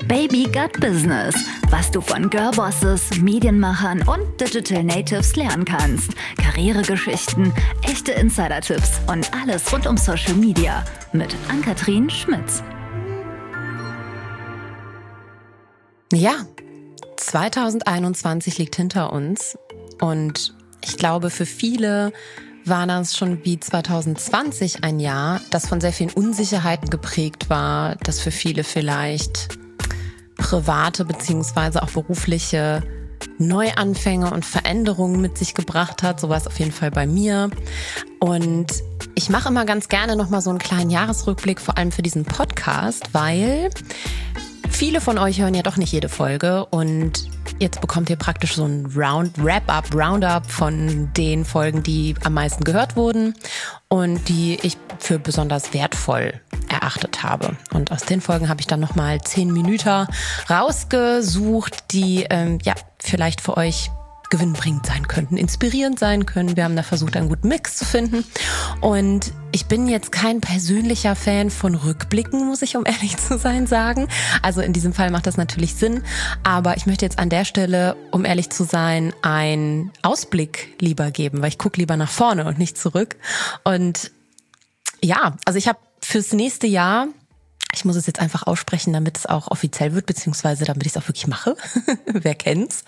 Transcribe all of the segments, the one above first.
Baby Got Business, was du von Girlbosses, Medienmachern und Digital Natives lernen kannst. Karrieregeschichten, echte Insider-Tipps und alles rund um Social Media mit Ann-Kathrin Schmitz. Ja, 2021 liegt hinter uns und ich glaube, für viele war das schon wie 2020 ein Jahr, das von sehr vielen Unsicherheiten geprägt war, das für viele vielleicht private beziehungsweise auch berufliche Neuanfänge und Veränderungen mit sich gebracht hat. So war es auf jeden Fall bei mir. Und ich mache immer ganz gerne nochmal so einen kleinen Jahresrückblick, vor allem für diesen Podcast, weil viele von euch hören ja doch nicht jede Folge und jetzt bekommt ihr praktisch so ein Roundup von den Folgen, die am meisten gehört wurden und die ich für besonders wertvoll erachtet habe. Und aus den Folgen habe ich dann nochmal 10 Minuten rausgesucht, die vielleicht für euch gewinnbringend sein könnten, inspirierend sein können. Wir haben da versucht, einen guten Mix zu finden. Und ich bin jetzt kein persönlicher Fan von Rückblicken, muss ich, um ehrlich zu sein, sagen. Also in diesem Fall macht das natürlich Sinn. Aber ich möchte jetzt an der Stelle, um ehrlich zu sein, einen Ausblick lieber geben, weil ich gucke lieber nach vorne und nicht zurück. Und ja, also ich habe fürs nächste Jahr, ich muss es jetzt einfach aussprechen, damit es auch offiziell wird, beziehungsweise damit ich es auch wirklich mache. Wer kennt's?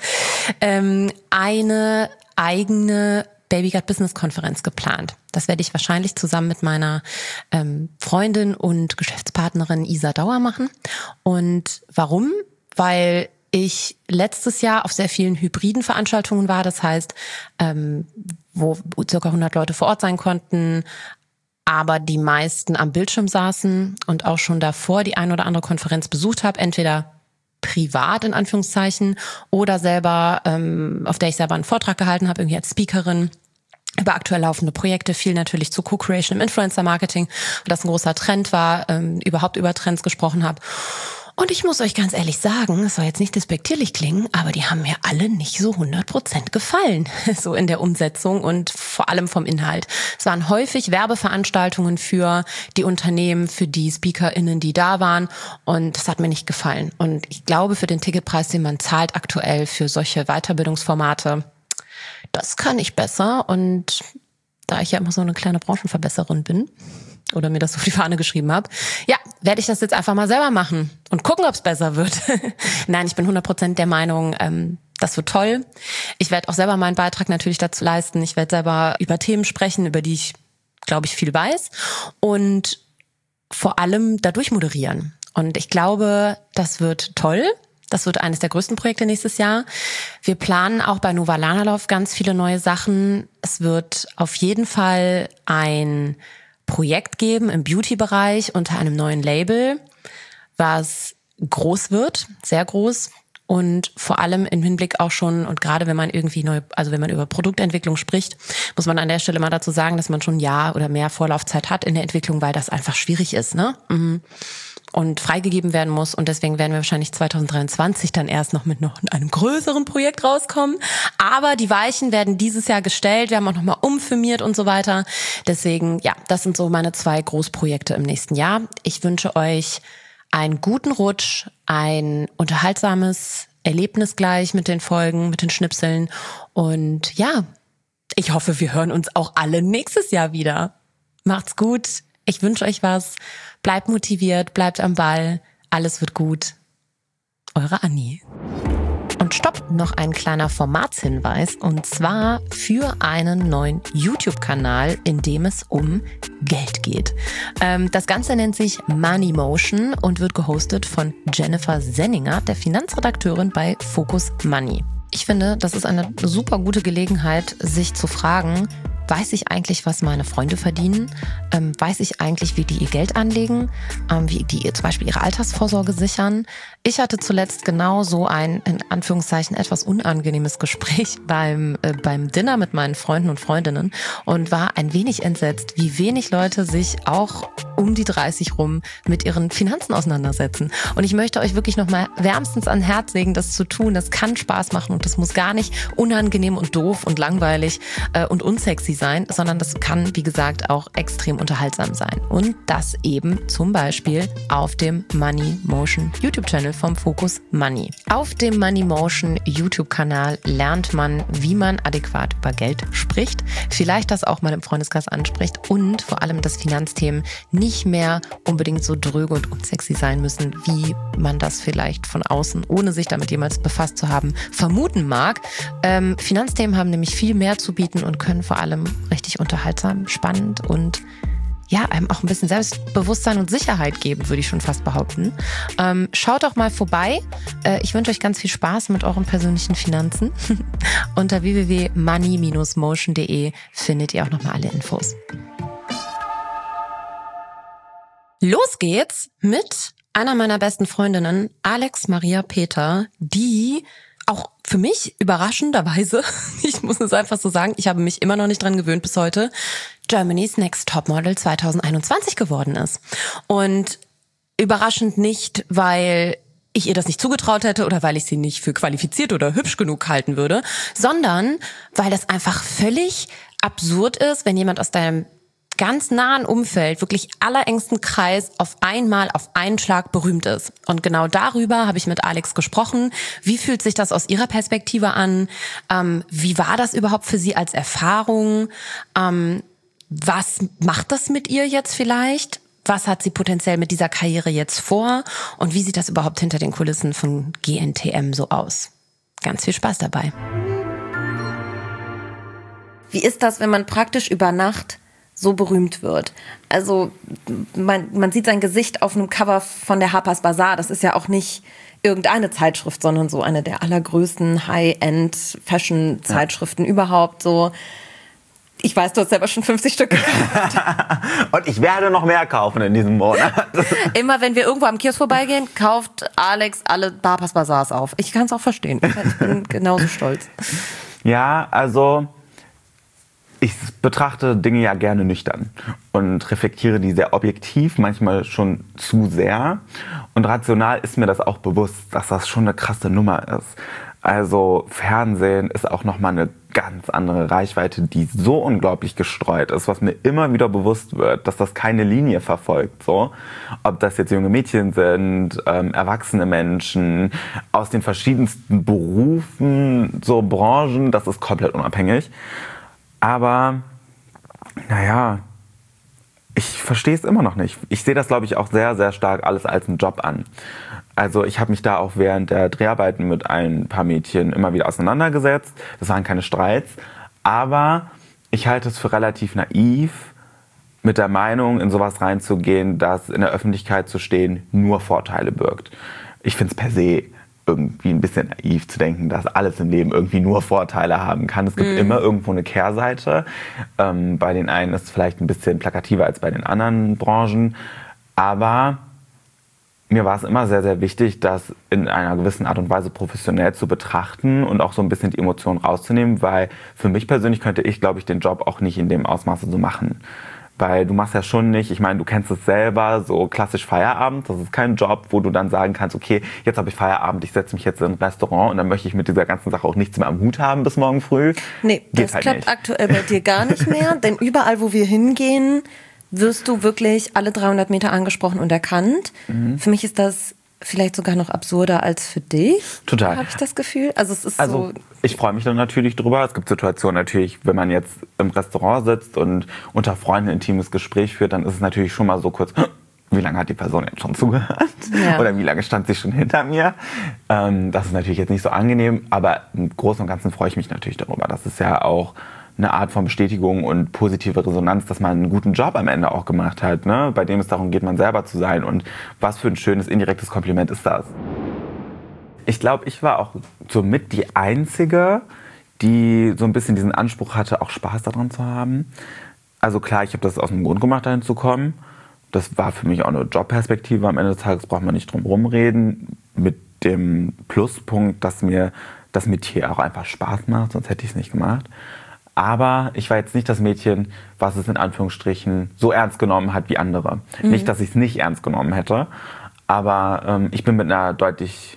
Eine eigene Baby Got Business Konferenz geplant. Das werde ich wahrscheinlich zusammen mit meiner Freundin und Geschäftspartnerin Isa Dauer machen. Und warum? Weil ich letztes Jahr auf sehr vielen hybriden Veranstaltungen war. Das heißt, wo circa 100 Leute vor Ort sein konnten, aber die meisten am Bildschirm saßen und auch schon davor die ein oder andere Konferenz besucht habe, entweder privat in Anführungszeichen oder selber, auf der ich selber einen Vortrag gehalten habe, irgendwie als Speakerin über aktuell laufende Projekte, viel natürlich zu Co-Creation im Influencer-Marketing, das ein großer Trend war, überhaupt über Trends gesprochen habe. Und ich muss euch ganz ehrlich sagen, es soll jetzt nicht despektierlich klingen, aber die haben mir alle nicht so 100% gefallen, so in der Umsetzung und vor allem vom Inhalt. Es waren häufig Werbeveranstaltungen für die Unternehmen, für die SpeakerInnen, die da waren, und das hat mir nicht gefallen. Und ich glaube, für den Ticketpreis, den man zahlt aktuell für solche Weiterbildungsformate, das kann ich besser. Und da ich ja immer so eine kleine Branchenverbesserin bin, oder mir das auf die Fahne geschrieben habe, ja, werde ich das jetzt einfach mal selber machen und gucken, ob es besser wird. Nein, ich bin 100% der Meinung, das wird toll. Ich werde auch selber meinen Beitrag natürlich dazu leisten. Ich werde selber über Themen sprechen, über die ich, glaube ich, viel weiß und vor allem dadurch moderieren. Und ich glaube, das wird toll. Das wird eines der größten Projekte nächstes Jahr. Wir planen auch bei Nova Lanalauf ganz viele neue Sachen. Es wird auf jeden Fall ein Projekt geben im Beauty-Bereich unter einem neuen Label, was groß wird, sehr groß, und vor allem im Hinblick auch schon, und gerade wenn man irgendwie wenn man über Produktentwicklung spricht, muss man an der Stelle mal dazu sagen, dass man schon ein Jahr oder mehr Vorlaufzeit hat in der Entwicklung, weil das einfach schwierig ist, ne? Und freigegeben werden muss. Und deswegen werden wir wahrscheinlich 2023 dann erst noch einem größeren Projekt rauskommen. Aber die Weichen werden dieses Jahr gestellt. Wir haben auch nochmal umfirmiert und so weiter. Deswegen, ja, das sind so meine 2 Großprojekte im nächsten Jahr. Ich wünsche euch einen guten Rutsch, ein unterhaltsames Erlebnis gleich mit den Folgen, mit den Schnipseln. Und ja, ich hoffe, wir hören uns auch alle nächstes Jahr wieder. Macht's gut. Ich wünsche euch was. Bleibt motiviert, bleibt am Ball. Alles wird gut. Eure Anni. Und stopp, noch ein kleiner Formatshinweis, und zwar für einen neuen YouTube-Kanal, in dem es um Geld geht. Das Ganze nennt sich Money Motion und wird gehostet von Jennifer Senninger, der Finanzredakteurin bei Focus Money. Ich finde, das ist eine super gute Gelegenheit, sich zu fragen, weiß ich eigentlich, was meine Freunde verdienen? Weiß ich eigentlich, wie die ihr Geld anlegen? Wie die zum Beispiel ihre Altersvorsorge sichern? Ich hatte zuletzt genau so ein, in Anführungszeichen, etwas unangenehmes Gespräch beim Dinner mit meinen Freunden und Freundinnen und war ein wenig entsetzt, wie wenig Leute sich auch um die 30 rum mit ihren Finanzen auseinandersetzen. Und ich möchte euch wirklich nochmal wärmstens ans Herz legen, das zu tun. Das kann Spaß machen und das muss gar nicht unangenehm und doof und langweilig und unsexy sein, sondern das kann, wie gesagt, auch extrem unterhaltsam sein. Und das eben zum Beispiel auf dem Money Motion YouTube-Channel vom Focus Money. Auf dem Money Motion YouTube-Kanal lernt man, wie man adäquat über Geld spricht, vielleicht das auch mal im Freundeskreis anspricht und vor allem, dass Finanzthemen nicht mehr unbedingt so dröge und unsexy sein müssen, wie man das vielleicht von außen, ohne sich damit jemals befasst zu haben, vermuten mag. Finanzthemen haben nämlich viel mehr zu bieten und können vor allem richtig unterhaltsam, spannend und ja, einem auch ein bisschen Selbstbewusstsein und Sicherheit geben, würde ich schon fast behaupten. Schaut doch mal vorbei. Ich wünsche euch ganz viel Spaß mit euren persönlichen Finanzen. Unter www.money-motion.de findet ihr auch nochmal alle Infos. Los geht's mit einer meiner besten Freundinnen, Alex Maria Peter, die auch für mich überraschenderweise, ich muss es einfach so sagen, ich habe mich immer noch nicht dran gewöhnt bis heute, Germany's Next Topmodel 2021 geworden ist. Und überraschend nicht, weil ich ihr das nicht zugetraut hätte oder weil ich sie nicht für qualifiziert oder hübsch genug halten würde, sondern weil das einfach völlig absurd ist, wenn jemand aus deinem ganz nahen Umfeld, wirklich allerengsten Kreis auf einmal auf einen Schlag berühmt ist. Und genau darüber habe ich mit Alex gesprochen. Wie fühlt sich das aus ihrer Perspektive an? Wie war das überhaupt für sie als Erfahrung? Was macht das mit ihr jetzt vielleicht? Was hat sie potenziell mit dieser Karriere jetzt vor? Und wie sieht das überhaupt hinter den Kulissen von GNTM so aus? Ganz viel Spaß dabei. Wie ist das, wenn man praktisch über Nacht so berühmt wird? Also man sieht sein Gesicht auf einem Cover von der Harper's Bazaar. Das ist ja auch nicht irgendeine Zeitschrift, sondern so eine der allergrößten High-End-Fashion-Zeitschriften überhaupt. So, ich weiß, du hast selber schon 50 Stück gekauft. Und ich werde noch mehr kaufen in diesem Monat. Immer wenn wir irgendwo am Kiosk vorbeigehen, kauft Alex alle Harper's Bazaars auf. Ich kann es auch verstehen. Ich bin genauso stolz. Ja, also ich betrachte Dinge ja gerne nüchtern und reflektiere die sehr objektiv, manchmal schon zu sehr. Und rational ist mir das auch bewusst, dass das schon eine krasse Nummer ist. Also Fernsehen ist auch nochmal eine ganz andere Reichweite, die so unglaublich gestreut ist, was mir immer wieder bewusst wird, dass das keine Linie verfolgt. So, ob das jetzt junge Mädchen sind, erwachsene Menschen aus den verschiedensten Berufen, so Branchen, das ist komplett unabhängig. Aber, naja, ich verstehe es immer noch nicht. Ich sehe das, glaube ich, auch sehr, sehr stark alles als einen Job an. Also ich habe mich da auch während der Dreharbeiten mit ein paar Mädchen immer wieder auseinandergesetzt. Das waren keine Streits. Aber ich halte es für relativ naiv, mit der Meinung, in sowas reinzugehen, dass in der Öffentlichkeit zu stehen nur Vorteile birgt. Ich finde es per se irgendwie ein bisschen naiv zu denken, dass alles im Leben irgendwie nur Vorteile haben kann. Es gibt immer irgendwo eine Kehrseite. Bei den einen ist es vielleicht ein bisschen plakativer als bei den anderen Branchen. Aber mir war es immer sehr, sehr wichtig, das in einer gewissen Art und Weise professionell zu betrachten und auch so ein bisschen die Emotionen rauszunehmen, weil für mich persönlich könnte ich, glaube ich, den Job auch nicht in dem Ausmaße so machen. Weil du machst ja schon nicht, ich meine, du kennst es selber, so klassisch Feierabend, das ist kein Job, wo du dann sagen kannst, okay, jetzt habe ich Feierabend, ich setze mich jetzt in ein Restaurant und dann möchte ich mit dieser ganzen Sache auch nichts mehr am Hut haben bis morgen früh. Nee, das halt klappt nicht. Aktuell bei dir gar nicht mehr, denn überall, wo wir hingehen, wirst du wirklich alle 300 Meter angesprochen und erkannt. Für mich ist das vielleicht sogar noch absurder als für dich. Total. Habe ich das Gefühl. Also es ist so. Ich freue mich dann natürlich drüber. Es gibt Situationen natürlich, wenn man jetzt im Restaurant sitzt und unter Freunden ein intimes Gespräch führt, dann ist es natürlich schon mal so kurz, wie lange hat die Person jetzt schon zugehört? Ja. Oder wie lange stand sie schon hinter mir? Das ist natürlich jetzt nicht so angenehm, aber im Großen und Ganzen freue ich mich natürlich darüber. Das ist ja auch eine Art von Bestätigung und positive Resonanz, dass man einen guten Job am Ende auch gemacht hat, ne? Bei dem es darum geht, man selber zu sein. Und was für ein schönes indirektes Kompliment ist das? Ich glaube, ich war auch somit die Einzige, die so ein bisschen diesen Anspruch hatte, auch Spaß daran zu haben. Also klar, ich habe das aus dem Grund gemacht, dahin zu kommen. Das war für mich auch eine Jobperspektive. Am Ende des Tages braucht man nicht drum rumreden. Mit dem Pluspunkt, dass mir das Metier auch einfach Spaß macht, sonst hätte ich es nicht gemacht. Aber ich war jetzt nicht das Mädchen, was es in Anführungsstrichen so ernst genommen hat wie andere. Nicht, dass ich es nicht ernst genommen hätte, aber ich bin mit einer deutlich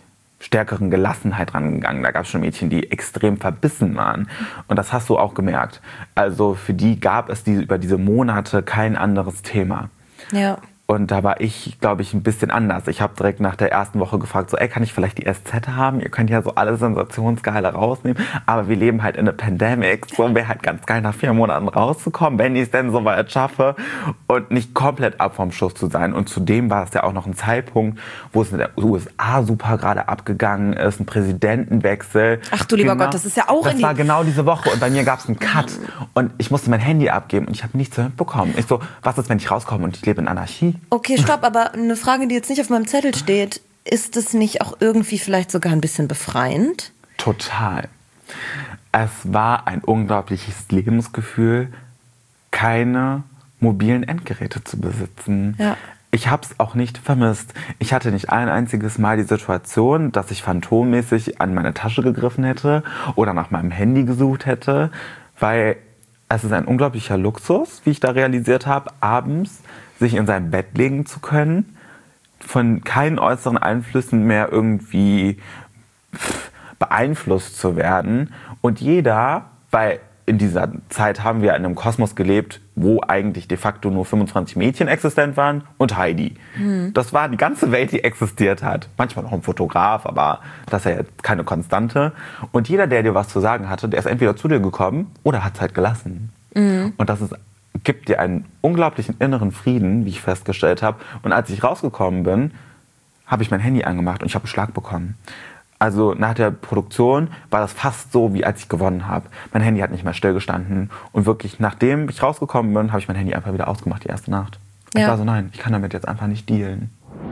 stärkeren Gelassenheit rangegangen. Da gab es schon Mädchen, die extrem verbissen waren. Und das hast du auch gemerkt. Also für die gab es über diese Monate kein anderes Thema. Ja. Und da war ich, glaube ich, ein bisschen anders. Ich habe direkt nach der ersten Woche gefragt, so, kann ich vielleicht die SZ haben? Ihr könnt ja so alle Sensationsgeile rausnehmen. Aber wir leben halt in einer Pandemic. So wäre halt ganz geil, nach 4 Monaten rauszukommen, wenn ich es denn so weit schaffe. Und nicht komplett ab vom Schuss zu sein. Und zudem war es ja auch noch ein Zeitpunkt, wo es in den USA super gerade abgegangen ist. Ein Präsidentenwechsel. Ach du lieber Gott, das ist ja auch Das war genau diese Woche. Und bei mir gab es einen Cut. Und ich musste mein Handy abgeben. Und ich habe nichts mitbekommen. Ich so, was ist, wenn ich rauskomme und ich lebe in Anarchie? Okay, stopp, aber eine Frage, die jetzt nicht auf meinem Zettel steht, ist es nicht auch irgendwie vielleicht sogar ein bisschen befreiend? Total. Es war ein unglaubliches Lebensgefühl, keine mobilen Endgeräte zu besitzen. Ja. Ich habe es auch nicht vermisst. Ich hatte nicht ein einziges Mal die Situation, dass ich phantommäßig an meine Tasche gegriffen hätte oder nach meinem Handy gesucht hätte, weil es ist ein unglaublicher Luxus, wie ich da realisiert habe, abends sich in sein Bett legen zu können, von keinen äußeren Einflüssen mehr irgendwie beeinflusst zu werden. Und jeder, weil in dieser Zeit haben wir in einem Kosmos gelebt, wo eigentlich de facto nur 25 Mädchen existent waren und Heidi. Das war die ganze Welt, die existiert hat. Manchmal noch ein Fotograf, aber das ist ja jetzt keine Konstante. Und jeder, der dir was zu sagen hatte, der ist entweder zu dir gekommen oder hat es halt gelassen. Und das gibt dir einen unglaublichen inneren Frieden, wie ich festgestellt habe. Und als ich rausgekommen bin, habe ich mein Handy angemacht und ich habe einen Schlag bekommen. Also nach der Produktion war das fast so, wie als ich gewonnen habe. Mein Handy hat nicht mehr stillgestanden. Und wirklich, nachdem ich rausgekommen bin, habe ich mein Handy einfach wieder ausgemacht, die erste Nacht. Ja. Ich war so, nein, ich kann damit jetzt einfach nicht dealen.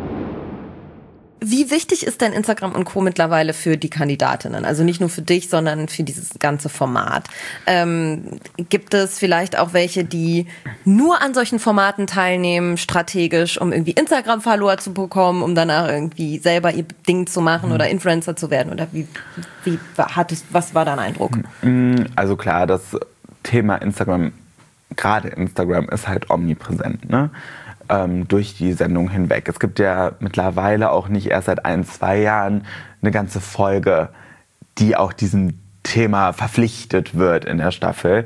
Wie wichtig ist denn Instagram und Co. mittlerweile für die Kandidatinnen? Also nicht nur für dich, sondern für dieses ganze Format. Gibt es vielleicht auch welche, die nur an solchen Formaten teilnehmen, strategisch, um irgendwie Instagram-Follower zu bekommen, um danach irgendwie selber ihr Ding zu machen oder Influencer zu werden? Oder was war dein Eindruck? Also klar, das Thema Instagram, gerade Instagram, ist halt omnipräsent, ne? Durch die Sendung hinweg. Es gibt ja mittlerweile auch nicht erst seit 1-2 Jahren eine ganze Folge, die auch diesem Thema verpflichtet wird in der Staffel.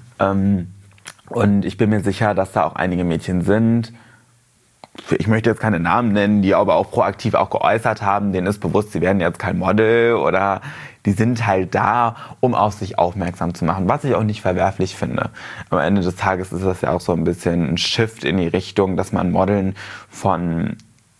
Und ich bin mir sicher, dass da auch einige Mädchen sind, ich möchte jetzt keine Namen nennen, die aber auch proaktiv auch geäußert haben, denen ist bewusst, sie werden jetzt kein Model oder die sind halt da, um auf sich aufmerksam zu machen, was ich auch nicht verwerflich finde. Am Ende des Tages ist das ja auch so ein bisschen ein Shift in die Richtung, dass man Modeln von,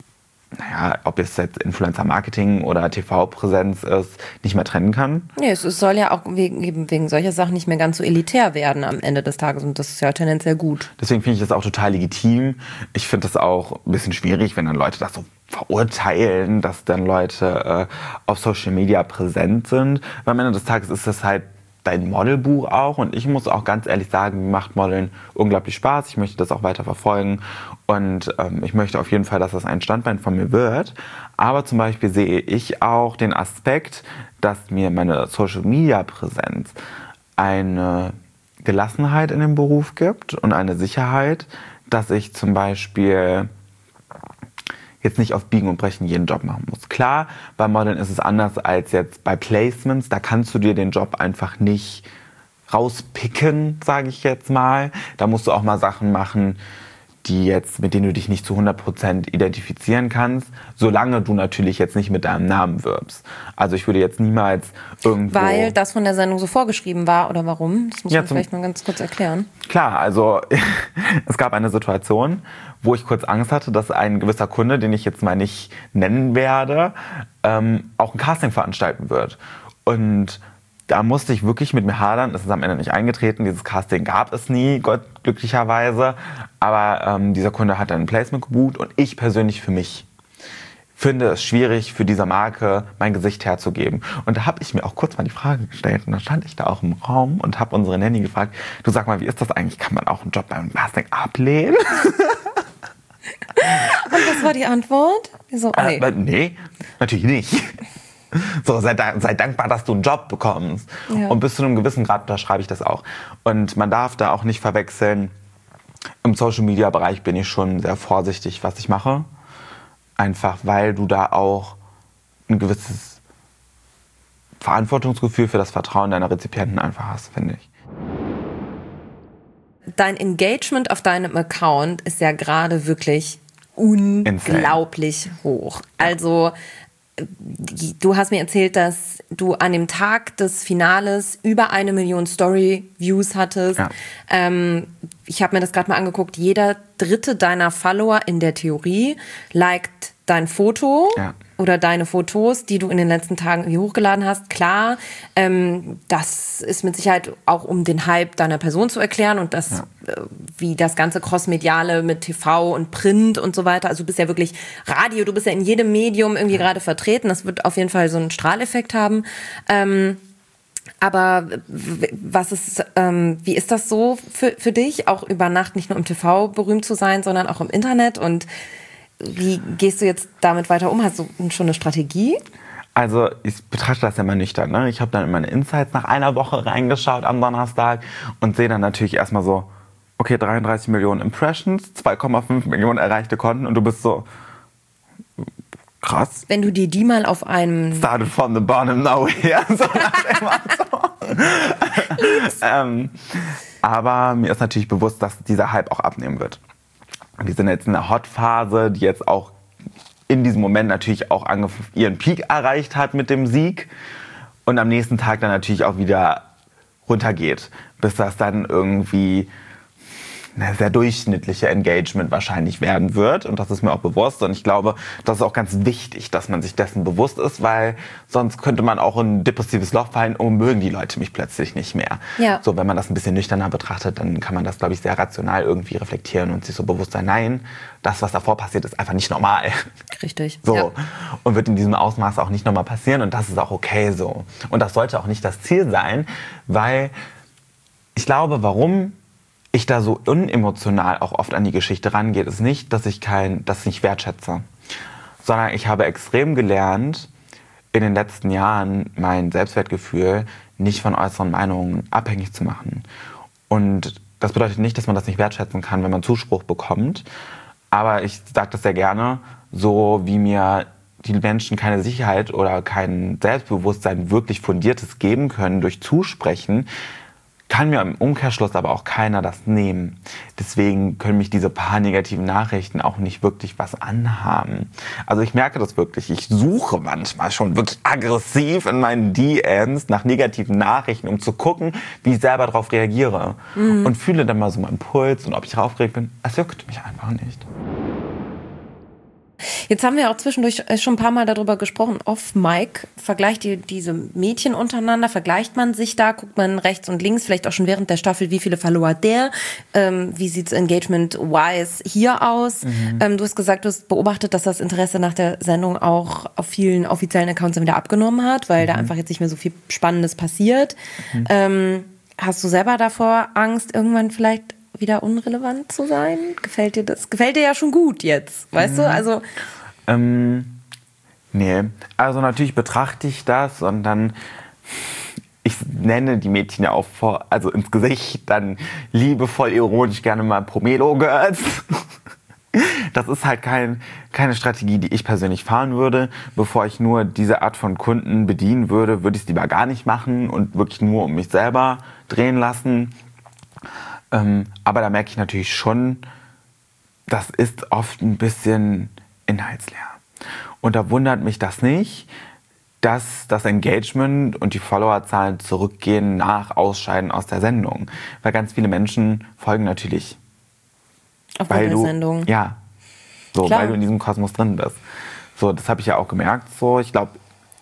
ob es jetzt Influencer-Marketing oder TV-Präsenz ist, nicht mehr trennen kann. Nee, es soll ja auch wegen solcher Sachen nicht mehr ganz so elitär werden am Ende des Tages und das ist ja tendenziell gut. Deswegen finde ich das auch total legitim. Ich finde das auch ein bisschen schwierig, wenn dann Leute das so verurteilen, dass dann Leute auf Social Media präsent sind. Weil am Ende des Tages ist das halt dein Modelbuch auch und ich muss auch ganz ehrlich sagen, mir macht Modeln unglaublich Spaß. Ich möchte das auch weiter verfolgen und ich möchte auf jeden Fall, dass das ein Standbein von mir wird. Aber zum Beispiel sehe ich auch den Aspekt, dass mir meine Social-Media-Präsenz eine Gelassenheit in dem Beruf gibt und eine Sicherheit, dass ich zum Beispiel jetzt nicht auf Biegen und Brechen jeden Job machen muss. Klar, bei Modeln ist es anders als jetzt bei Placements. Da kannst du dir den Job einfach nicht rauspicken, sage ich jetzt mal. Da musst du auch mal Sachen machen, mit denen du dich nicht zu 100% identifizieren kannst, solange du natürlich jetzt nicht mit deinem Namen wirbst. Also ich würde jetzt niemals irgendwo... Weil das von der Sendung so vorgeschrieben war, oder warum? Das muss man vielleicht mal ganz kurz erklären. Klar, also es gab eine Situation, wo ich kurz Angst hatte, dass ein gewisser Kunde, den ich jetzt mal nicht nennen werde, auch ein Casting veranstalten wird. Und da musste ich wirklich mit mir hadern. Es ist am Ende nicht eingetreten. Dieses Casting gab es nie, glücklicherweise. Aber dieser Kunde hat dann ein Placement gebucht und ich persönlich für mich finde es schwierig, für diese Marke mein Gesicht herzugeben. Und da habe ich mir auch kurz mal die Frage gestellt und dann stand ich da auch im Raum und habe unsere Nanny gefragt, du sag mal, wie ist das eigentlich? Kann man auch einen Job beim Casting ablehnen? Und was war die Antwort? So, nee, natürlich nicht. So, sei dankbar, dass du einen Job bekommst. Ja. Und bis zu einem gewissen Grad unterschreibe ich das auch. Und man darf da auch nicht verwechseln. Im Social-Media-Bereich bin ich schon sehr vorsichtig, was ich mache. Einfach, weil du da auch ein gewisses Verantwortungsgefühl für das Vertrauen deiner Rezipienten einfach hast, finde ich. Dein Engagement auf deinem Account ist ja gerade wirklich unglaublich hoch. Also du hast mir erzählt, dass du an dem Tag des Finales über 1 Million Story-Views hattest. Ja. Ich habe mir das gerade mal angeguckt. Jeder 3. deiner Follower in der Theorie liked dein Foto oder deine Fotos, die du in den letzten Tagen irgendwie hochgeladen hast. Klar, das ist mit Sicherheit auch, um den Hype deiner Person zu erklären und das, wie das ganze Crossmediale mit TV und Print und so weiter. Also du bist ja wirklich Radio, du bist ja in jedem Medium irgendwie gerade vertreten. Das wird auf jeden Fall so einen Strahleffekt haben. Aber wie ist das so für dich, auch über Nacht nicht nur im TV berühmt zu sein, sondern auch im Internet? Und wie gehst du jetzt damit weiter um? Hast du schon eine Strategie? Also ich betrachte das ja mal nüchtern. Ne? Ich habe dann in meine Insights nach einer Woche reingeschaut am Donnerstag und sehe dann natürlich erstmal so, okay, 33 Millionen Impressions, 2,5 Millionen erreichte Konten und du bist so, krass. Wenn du dir die mal auf einem... Started from the bottom, now here. So aber mir ist natürlich bewusst, dass dieser Hype auch abnehmen wird. Wir sind jetzt in einer Hot-Phase, die jetzt auch in diesem Moment natürlich auch ihren Peak erreicht hat mit dem Sieg und am nächsten Tag dann natürlich auch wieder runtergeht, bis das dann irgendwie eine sehr durchschnittliche Engagement wahrscheinlich werden wird und das ist mir auch bewusst und ich glaube, das ist auch ganz wichtig, dass man sich dessen bewusst ist, weil sonst könnte man auch in ein depressives Loch fallen, oh, mögen die Leute mich plötzlich nicht mehr. Ja. So, wenn man das ein bisschen nüchterner betrachtet, dann kann man das, glaube ich, sehr rational irgendwie reflektieren und sich so bewusst sein, nein, das, was davor passiert, ist einfach nicht normal. Richtig. So. Ja. Und wird in diesem Ausmaß auch nicht nochmal passieren und das ist auch okay so. Und das sollte auch nicht das Ziel sein, weil ich glaube, warum ich da so unemotional auch oft an die Geschichte rangehe, ist nicht, dass ich das nicht wertschätze, sondern ich habe extrem gelernt, in den letzten Jahren mein Selbstwertgefühl nicht von äußeren Meinungen abhängig zu machen. Und das bedeutet nicht, dass man das nicht wertschätzen kann, wenn man Zuspruch bekommt, aber ich sage das sehr gerne, so wie mir die Menschen keine Sicherheit oder kein Selbstbewusstsein wirklich fundiertes geben können durch Zusprechen, kann mir im Umkehrschluss aber auch keiner das nehmen. Deswegen können mich diese paar negativen Nachrichten auch nicht wirklich was anhaben. Also ich merke das wirklich. Ich suche manchmal schon wirklich aggressiv in meinen DMs nach negativen Nachrichten, um zu gucken, wie ich selber darauf reagiere. Und fühle dann mal so meinen Puls und ob ich aufgeregt bin. Es juckt mich einfach nicht. Jetzt haben wir auch zwischendurch schon ein paar Mal darüber gesprochen, off-Mic. Vergleicht ihr diese Mädchen untereinander? Vergleicht man sich da? Guckt man rechts und links, vielleicht auch schon während der Staffel, wie viele Follower hat der? Wie sieht's engagement-wise hier aus? Du hast gesagt, du hast beobachtet, dass das Interesse nach der Sendung auch auf vielen offiziellen Accounts wieder abgenommen hat, weil da einfach jetzt nicht mehr so viel Spannendes passiert. Hast du selber davor Angst, irgendwann vielleicht wieder unrelevant zu sein? Gefällt dir das? Gefällt dir ja schon gut jetzt, weißt du? Also nee, also natürlich betrachte ich das und dann, ich nenne die Mädchen ja auch ins Gesicht dann liebevoll ironisch gerne mal Pomelo-Girls. Das ist halt keine Strategie, die ich persönlich fahren würde. Bevor ich nur diese Art von Kunden bedienen würde, würde ich es lieber gar nicht machen und wirklich nur um mich selber drehen lassen. Aber da merke ich natürlich schon, das ist oft ein bisschen inhaltsleer. Und da wundert mich das nicht, dass das Engagement und die Followerzahlen zurückgehen nach Ausscheiden aus der Sendung. Weil ganz viele Menschen folgen natürlich. Auf der Sendung. Ja, so, weil du in diesem Kosmos drin bist. So, das habe ich ja auch gemerkt. So, ich glaube,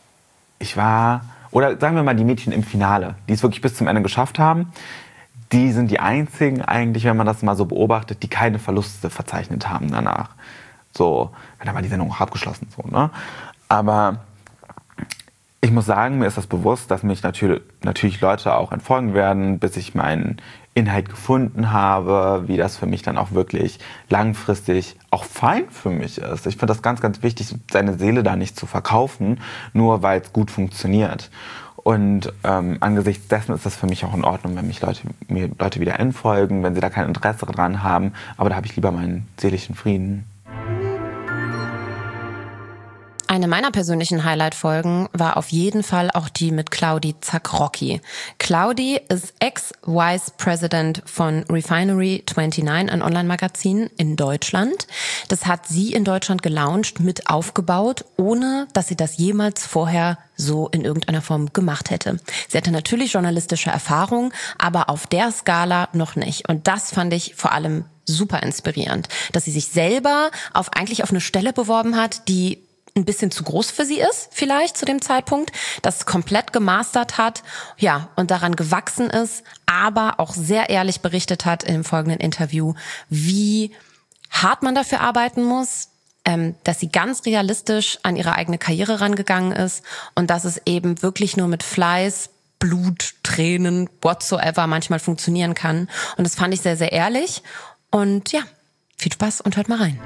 oder sagen wir mal die Mädchen im Finale, die es wirklich bis zum Ende geschafft haben, die sind die einzigen eigentlich, wenn man das mal so beobachtet, die keine Verluste verzeichnet haben danach. So, dann war die Sendung auch abgeschlossen. So, ne? Aber ich muss sagen, mir ist das bewusst, dass mich natürlich Leute auch entfolgen werden, bis ich meinen Inhalt gefunden habe, wie das für mich dann auch wirklich langfristig auch fein für mich ist. Ich finde das ganz, ganz wichtig, seine Seele da nicht zu verkaufen, nur weil es gut funktioniert. Und angesichts dessen ist das für mich auch in Ordnung, wenn mir Leute wieder entfolgen, wenn sie da kein Interesse dran haben. Aber da habe ich lieber meinen seelischen Frieden. Eine meiner persönlichen Highlight-Folgen war auf jeden Fall auch die mit Claudi Zakrocki. Claudi ist Ex-Vice President von Refinery29, ein Online-Magazin in Deutschland. Das hat sie in Deutschland gelauncht, mit aufgebaut, ohne dass sie das jemals vorher so in irgendeiner Form gemacht hätte. Sie hatte natürlich journalistische Erfahrung, aber auf der Skala noch nicht. Und das fand ich vor allem super inspirierend, dass sie sich selber eigentlich auf eine Stelle beworben hat, die ein bisschen zu groß für sie ist, vielleicht zu dem Zeitpunkt, das komplett gemastert hat, ja, und daran gewachsen ist, aber auch sehr ehrlich berichtet hat im folgenden Interview, wie hart man dafür arbeiten muss, dass sie ganz realistisch an ihre eigene Karriere rangegangen ist und dass es eben wirklich nur mit Fleiß, Blut, Tränen, whatsoever manchmal funktionieren kann. Und das fand ich sehr, sehr ehrlich. Und ja, viel Spaß und hört mal rein.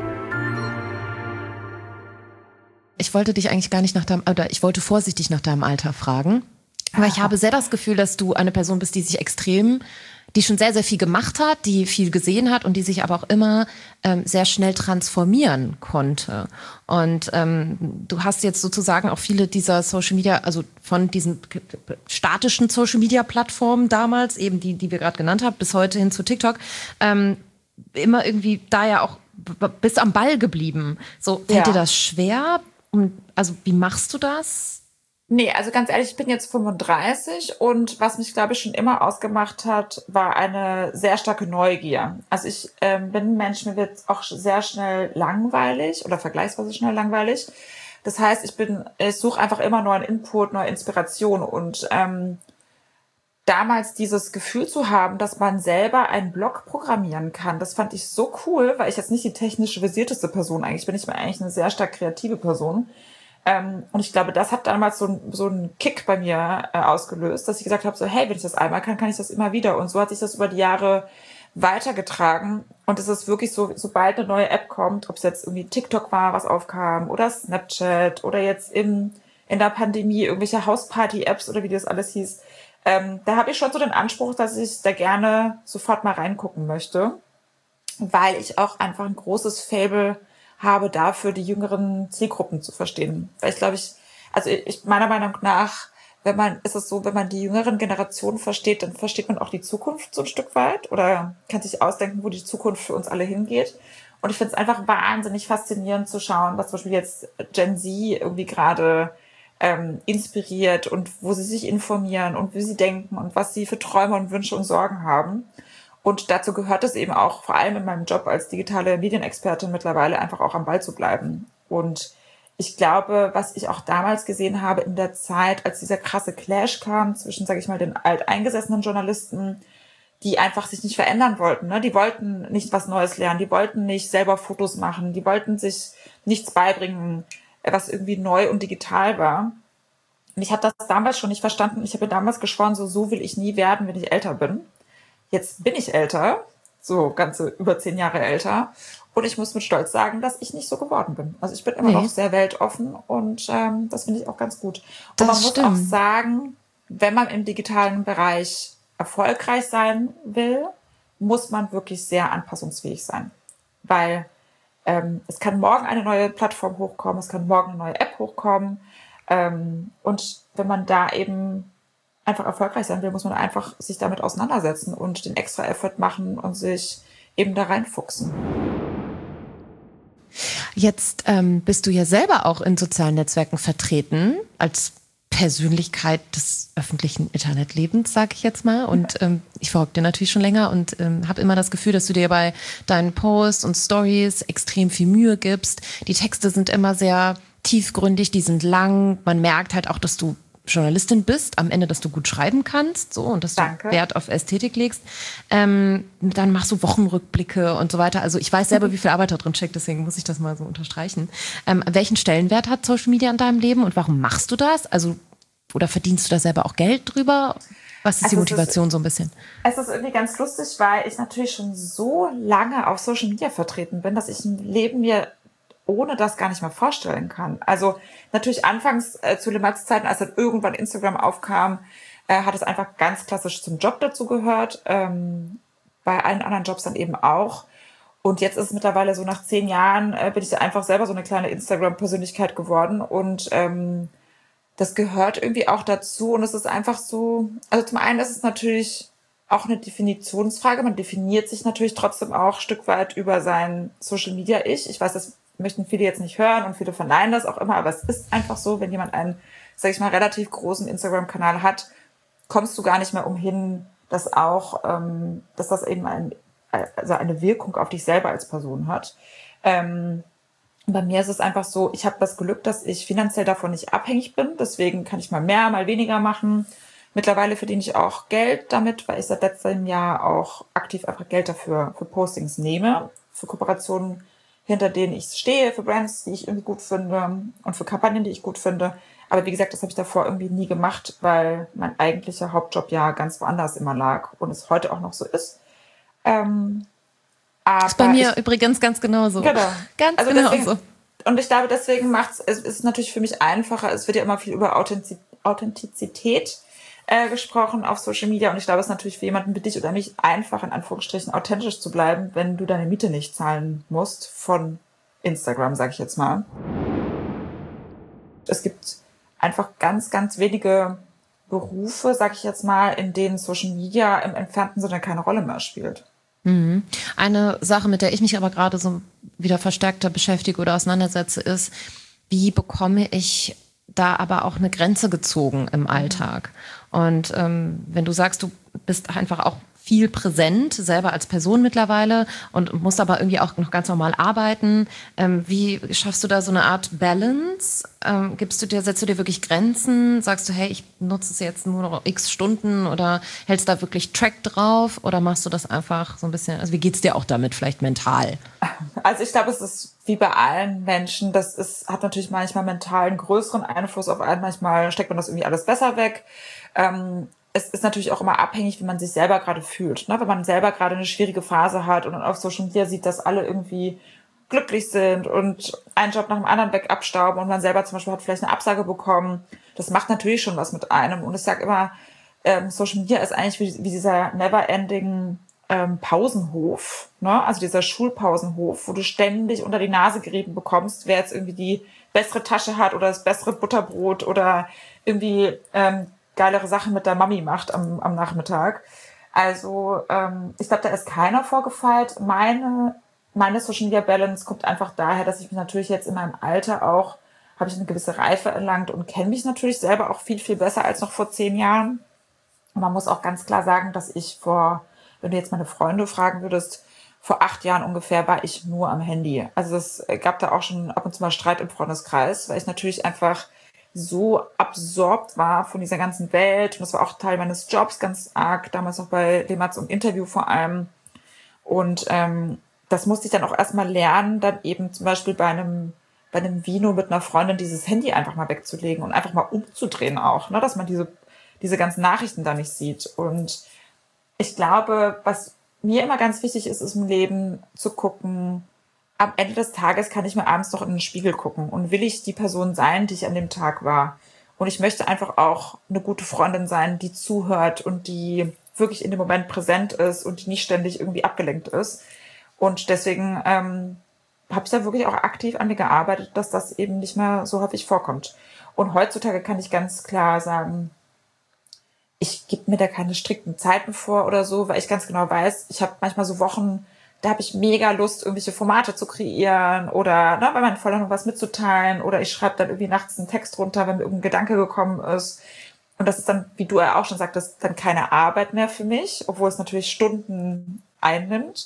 Ich wollte dich eigentlich gar nicht ich wollte vorsichtig nach deinem Alter fragen. Aber ich habe sehr das Gefühl, dass du eine Person bist, die schon sehr, sehr viel gemacht hat, die viel gesehen hat und die sich aber auch immer sehr schnell transformieren konnte. Und du hast jetzt sozusagen auch viele dieser Social Media, also von diesen statischen Social Media Plattformen damals, eben die wir gerade genannt haben, bis heute hin zu TikTok, immer irgendwie da ja auch bist am Ball geblieben. So, fällt dir das schwer? Also wie machst du das? Nee, also ganz ehrlich, ich bin jetzt 35 und was mich, glaube ich, schon immer ausgemacht hat, war eine sehr starke Neugier. Also ich bin ein Mensch, mir wird auch sehr schnell langweilig oder vergleichsweise schnell langweilig. Das heißt, ich suche einfach immer neuen Input, neue Inspiration und damals dieses Gefühl zu haben, dass man selber einen Blog programmieren kann, das fand ich so cool, weil ich jetzt nicht die technisch versierteste Person eigentlich bin. Ich bin eigentlich eine sehr stark kreative Person. Und ich glaube, das hat damals so einen Kick bei mir ausgelöst, dass ich gesagt habe, so hey, wenn ich das einmal kann ich das immer wieder. Und so hat sich das über die Jahre weitergetragen. Und es ist wirklich so, sobald eine neue App kommt, ob es jetzt irgendwie TikTok war, was aufkam, oder Snapchat, oder jetzt in der Pandemie irgendwelche Hausparty-Apps oder wie das alles hieß, da habe ich schon so den Anspruch, dass ich da gerne sofort mal reingucken möchte, weil ich auch einfach ein großes Faible habe dafür, die jüngeren Zielgruppen zu verstehen. Weil ich glaube, meiner Meinung nach, wenn man die jüngeren Generationen versteht, dann versteht man auch die Zukunft so ein Stück weit oder kann sich ausdenken, wo die Zukunft für uns alle hingeht. Und ich finde es einfach wahnsinnig faszinierend zu schauen, was zum Beispiel jetzt Gen Z irgendwie gerade inspiriert und wo sie sich informieren und wie sie denken und was sie für Träume und Wünsche und Sorgen haben. Und dazu gehört es eben auch, vor allem in meinem Job als digitale Medienexpertin mittlerweile, einfach auch am Ball zu bleiben. Und ich glaube, was ich auch damals gesehen habe in der Zeit, als dieser krasse Clash kam zwischen, sage ich mal, den alteingesessenen Journalisten, die einfach sich nicht verändern wollten, ne? Die wollten nicht was Neues lernen, die wollten nicht selber Fotos machen, die wollten sich nichts beibringen, was irgendwie neu und digital war. Und ich habe das damals schon nicht verstanden. Ich habe damals geschworen, so will ich nie werden, wenn ich älter bin. Jetzt bin ich älter, so ganze über 10 Jahre älter. Und ich muss mit Stolz sagen, dass ich nicht so geworden bin. Also ich bin immer noch sehr weltoffen und das finde ich auch ganz gut. Und man muss auch sagen, wenn man im digitalen Bereich erfolgreich sein will, muss man wirklich sehr anpassungsfähig sein. Weil es kann morgen eine neue Plattform hochkommen, es kann morgen eine neue App hochkommen. Und wenn man da eben einfach erfolgreich sein will, muss man einfach sich damit auseinandersetzen und den extra Effort machen und sich eben da reinfuchsen. Jetzt bist du ja selber auch in sozialen Netzwerken vertreten, als Persönlichkeit des öffentlichen Internetlebens, sage ich jetzt mal. Und ich folge dir natürlich schon länger und habe immer das Gefühl, dass du dir bei deinen Posts und Stories extrem viel Mühe gibst. Die Texte sind immer sehr tiefgründig, die sind lang. Man merkt halt auch, dass du Journalistin bist, am Ende, dass du gut schreiben kannst, so, und dass du Wert auf Ästhetik legst. Dann machst du Wochenrückblicke und so weiter. Also ich weiß selber, wie viel Arbeit da drin steckt, deswegen muss ich das mal so unterstreichen. Welchen Stellenwert hat Social Media in deinem Leben und warum machst du das? Also, oder verdienst du da selber auch Geld drüber? Was ist die Motivation so ein bisschen? Es ist irgendwie ganz lustig, weil ich natürlich schon so lange auf Social Media vertreten bin, dass ich ein Leben mir ohne das gar nicht mehr vorstellen kann. Also natürlich anfangs zu Lemats Zeiten, als dann irgendwann Instagram aufkam, hat es einfach ganz klassisch zum Job dazu gehört. Bei allen anderen Jobs dann eben auch. Und jetzt ist es mittlerweile so, nach 10 Jahren bin ich einfach selber so eine kleine Instagram-Persönlichkeit geworden. Und das gehört irgendwie auch dazu. Und es ist einfach so, also zum einen ist es natürlich auch eine Definitionsfrage. Man definiert sich natürlich trotzdem auch ein Stück weit über sein Social-Media-Ich. Ich weiß, das möchten viele jetzt nicht hören und viele verneinen das auch immer, aber es ist einfach so, wenn jemand einen, sag ich mal, relativ großen Instagram-Kanal hat, kommst du gar nicht mehr umhin, dass auch, dass das eben also eine Wirkung auf dich selber als Person hat. Bei mir ist es einfach so, ich habe das Glück, dass ich finanziell davon nicht abhängig bin. Deswegen kann ich mal mehr, mal weniger machen. Mittlerweile verdiene ich auch Geld damit, weil ich seit letztem Jahr auch aktiv einfach Geld dafür für Postings nehme, für Kooperationen, hinter denen ich stehe, für Brands, die ich irgendwie gut finde und für Kampagnen, die ich gut finde. Aber wie gesagt, das habe ich davor irgendwie nie gemacht, weil mein eigentlicher Hauptjob ja ganz woanders immer lag und es heute auch noch so ist. Aber ist bei mir übrigens ganz genauso. Genau. Ganz also genau deswegen, so. Und ich glaube, deswegen es ist natürlich für mich einfacher. Es wird ja immer viel über Authentizität gesprochen auf Social Media. Und ich glaube, es ist natürlich für jemanden wie dich oder mich einfach, in Anführungsstrichen, authentisch zu bleiben, wenn du deine Miete nicht zahlen musst von Instagram, sage ich jetzt mal. Es gibt einfach ganz, ganz wenige Berufe, sage ich jetzt mal, in denen Social Media im entfernten Sinne keine Rolle mehr spielt. Eine Sache, mit der ich mich aber gerade so wieder verstärkter beschäftige oder auseinandersetze, ist, wie bekomme ich da aber auch eine Grenze gezogen im Alltag? Und wenn du sagst, du bist einfach auch viel präsent, selber als Person mittlerweile und musst aber irgendwie auch noch ganz normal arbeiten. Wie schaffst du da so eine Art Balance? Setzt du dir wirklich Grenzen? Sagst du, hey, ich nutze es jetzt nur noch x Stunden oder hältst da wirklich Track drauf? Oder machst du das einfach so ein bisschen, also wie geht's dir auch damit, vielleicht mental? Also ich glaube, es ist wie bei allen Menschen, hat natürlich manchmal mental einen größeren Einfluss auf einen, manchmal steckt man das irgendwie alles besser weg. Es ist natürlich auch immer abhängig, wie man sich selber gerade fühlt. Ne? Wenn man selber gerade eine schwierige Phase hat und auf Social Media sieht, dass alle irgendwie glücklich sind und einen Job nach dem anderen weg abstauben und man selber zum Beispiel hat vielleicht eine Absage bekommen, das macht natürlich schon was mit einem. Und ich sage immer, Social Media ist eigentlich wie dieser never-ending Pausenhof, ne? Also dieser Schulpausenhof, wo du ständig unter die Nase gerieben bekommst, wer jetzt irgendwie die bessere Tasche hat oder das bessere Butterbrot oder irgendwie geilere Sachen mit der Mami macht am Nachmittag. Also ich glaube, da ist keiner vorgefeilt. Meine Social Media Balance kommt einfach daher, dass ich mich natürlich jetzt in meinem Alter auch, habe ich eine gewisse Reife erlangt und kenne mich natürlich selber auch viel, viel besser als noch vor 10 Jahren. Und man muss auch ganz klar sagen, dass ich wenn du jetzt meine Freunde fragen würdest, vor 8 Jahren ungefähr war ich nur am Handy. Also es gab da auch schon ab und zu mal Streit im Freundeskreis, weil ich natürlich einfach so absorbt war von dieser ganzen Welt. Und das war auch Teil meines Jobs ganz arg, damals auch bei Lematz im Interview vor allem. Und das musste ich dann auch erstmal lernen, dann eben zum Beispiel bei einem Vino mit einer Freundin dieses Handy einfach mal wegzulegen und einfach mal umzudrehen auch, ne, dass man diese ganzen Nachrichten da nicht sieht. Und ich glaube, was mir immer ganz wichtig ist im Leben zu gucken, am Ende des Tages kann ich mir abends noch in den Spiegel gucken und will ich die Person sein, die ich an dem Tag war. Und ich möchte einfach auch eine gute Freundin sein, die zuhört und die wirklich in dem Moment präsent ist und die nicht ständig irgendwie abgelenkt ist. Und deswegen habe ich da wirklich auch aktiv an mir gearbeitet, dass das eben nicht mehr so häufig vorkommt. Und heutzutage kann ich ganz klar sagen, ich gebe mir da keine strikten Zeiten vor oder so, weil ich ganz genau weiß, ich habe manchmal so Wochen, da habe ich mega Lust, irgendwelche Formate zu kreieren oder bei meinen Freunden noch was mitzuteilen oder ich schreibe dann irgendwie nachts einen Text runter, wenn mir irgendein Gedanke gekommen ist. Und das ist dann, wie du ja auch schon sagtest, dann keine Arbeit mehr für mich, obwohl es natürlich Stunden einnimmt.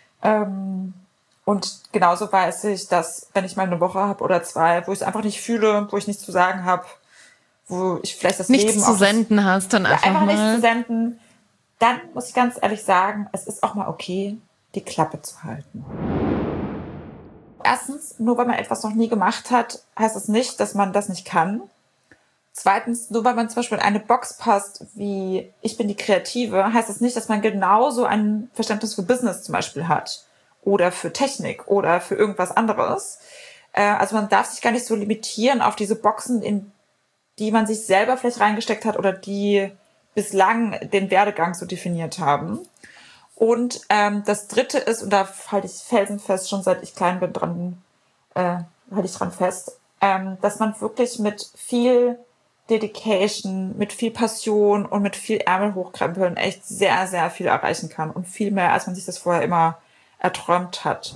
Und genauso weiß ich, dass wenn ich mal eine Woche habe oder 2, wo ich es einfach nicht fühle, wo ich nichts zu sagen habe, wo ich vielleicht das nichts Leben zu senden hast, dann einfach mal nichts zu senden, dann muss ich ganz ehrlich sagen, es ist auch mal okay, die Klappe zu halten. Erstens, nur weil man etwas noch nie gemacht hat, heißt es nicht, dass man das nicht kann. Zweitens, nur weil man zum Beispiel in eine Box passt, wie ich bin die Kreative, heißt es nicht, dass man genauso ein Verständnis für Business zum Beispiel hat oder für Technik oder für irgendwas anderes. Also man darf sich gar nicht so limitieren auf diese Boxen, in die man sich selber vielleicht reingesteckt hat oder die bislang den Werdegang so definiert haben. Und das Dritte ist, und da halte ich felsenfest, schon seit ich klein bin, halte ich dran fest, dass man wirklich mit viel Dedication, mit viel Passion und mit viel Ärmel hochkrempeln echt sehr, sehr viel erreichen kann und viel mehr, als man sich das vorher immer erträumt hat.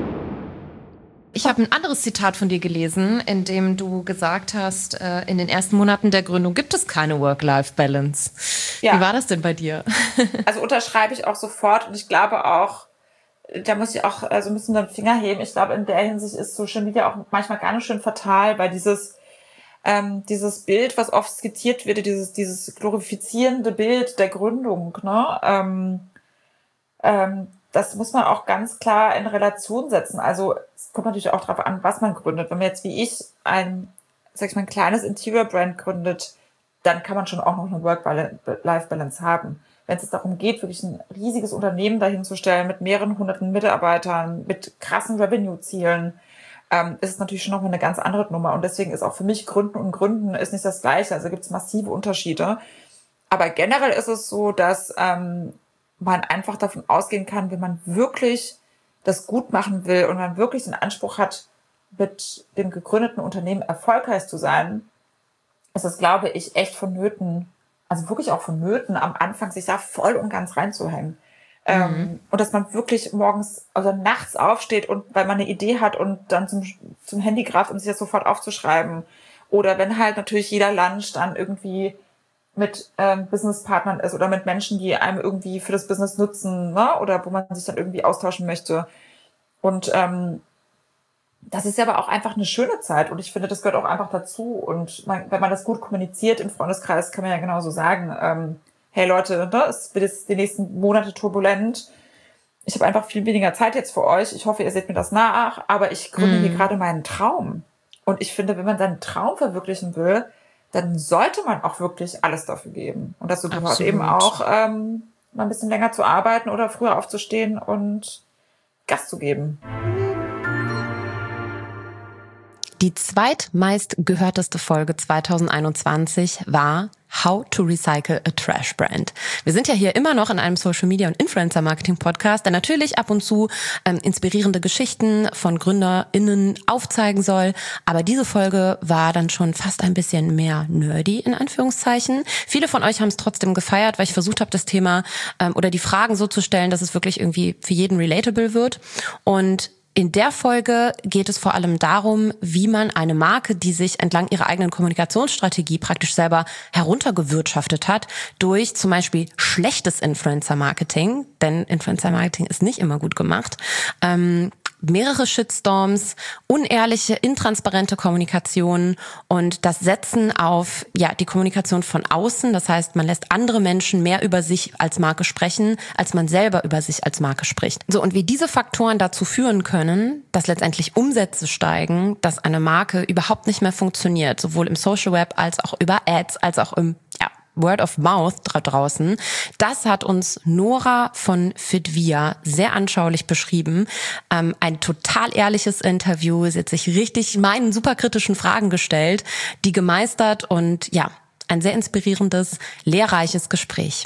Ich habe ein anderes Zitat von dir gelesen, in dem du gesagt hast, in den ersten Monaten der Gründung gibt es keine Work-Life-Balance. Ja. Wie war das denn bei dir? Also unterschreibe ich auch sofort und ich glaube auch, da muss ich auch so ein bisschen den Finger heben. Ich glaube, in der Hinsicht ist Social Media auch manchmal gar nicht schön fatal, weil dieses Bild, was oft skizziert wird, dieses glorifizierende Bild der Gründung, ne? Das muss man auch ganz klar in Relation setzen. Also es kommt natürlich auch darauf an, was man gründet. Wenn man jetzt wie ich ein kleines Interior-Brand gründet, dann kann man schon auch noch eine Work-Life-Balance haben. Wenn es darum geht, wirklich ein riesiges Unternehmen dahinzustellen mit mehreren hunderten Mitarbeitern, mit krassen Revenue-Zielen, ist es natürlich schon noch eine ganz andere Nummer. Und deswegen ist auch für mich Gründen ist nicht das Gleiche. Also gibt es massive Unterschiede. Aber generell ist es so, dass man einfach davon ausgehen kann, wenn man wirklich das gut machen will und man wirklich den Anspruch hat, mit dem gegründeten Unternehmen erfolgreich zu sein, ist es, glaube ich, echt vonnöten, also wirklich auch vonnöten, am Anfang sich da voll und ganz reinzuhängen. Und dass man wirklich morgens, also nachts aufsteht und weil man eine Idee hat und dann zum Handy greift, um sich das sofort aufzuschreiben. Oder wenn halt natürlich jeder Lunch dann irgendwie mit Businesspartnern ist oder mit Menschen, die einem irgendwie für das Business nutzen, ne? Oder wo man sich dann irgendwie austauschen möchte. Und das ist ja aber auch einfach eine schöne Zeit und ich finde, das gehört auch einfach dazu. Und wenn man das gut kommuniziert im Freundeskreis, kann man ja genauso sagen, hey Leute, ne, es wird jetzt die nächsten Monate turbulent. Ich habe einfach viel weniger Zeit jetzt für euch. Ich hoffe, ihr seht mir das nach, aber ich gründe hier gerade meinen Traum. Und ich finde, wenn man seinen Traum verwirklichen will, dann sollte man auch wirklich alles dafür geben. Und das gehört eben auch, mal ein bisschen länger zu arbeiten oder früher aufzustehen und Gas zu geben. Die zweitmeist gehörteste Folge 2021 war How to Recycle a Trash Brand. Wir sind ja hier immer noch in einem Social Media und Influencer Marketing Podcast, der natürlich ab und zu inspirierende Geschichten von GründerInnen aufzeigen soll. Aber diese Folge war dann schon fast ein bisschen mehr nerdy, in Anführungszeichen. Viele von euch haben es trotzdem gefeiert, weil ich versucht habe, das Thema oder die Fragen so zu stellen, dass es wirklich irgendwie für jeden relatable wird. Und in der Folge geht es vor allem darum, wie man eine Marke, die sich entlang ihrer eigenen Kommunikationsstrategie praktisch selber heruntergewirtschaftet hat, durch zum Beispiel schlechtes Influencer-Marketing, denn Influencer-Marketing ist nicht immer gut gemacht, mehrere Shitstorms, unehrliche, intransparente Kommunikation und das Setzen auf die Kommunikation von außen. Das heißt, man lässt andere Menschen mehr über sich als Marke sprechen, als man selber über sich als Marke spricht. So, und wie diese Faktoren dazu führen können, dass letztendlich Umsätze steigen, dass eine Marke überhaupt nicht mehr funktioniert, sowohl im Social Web als auch über Ads, als auch im Word of Mouth draußen. Das hat uns Nora von Fitvia sehr anschaulich beschrieben. Ein total ehrliches Interview. Sie hat sich richtig meinen superkritischen Fragen gestellt, die gemeistert und ein sehr inspirierendes, lehrreiches Gespräch.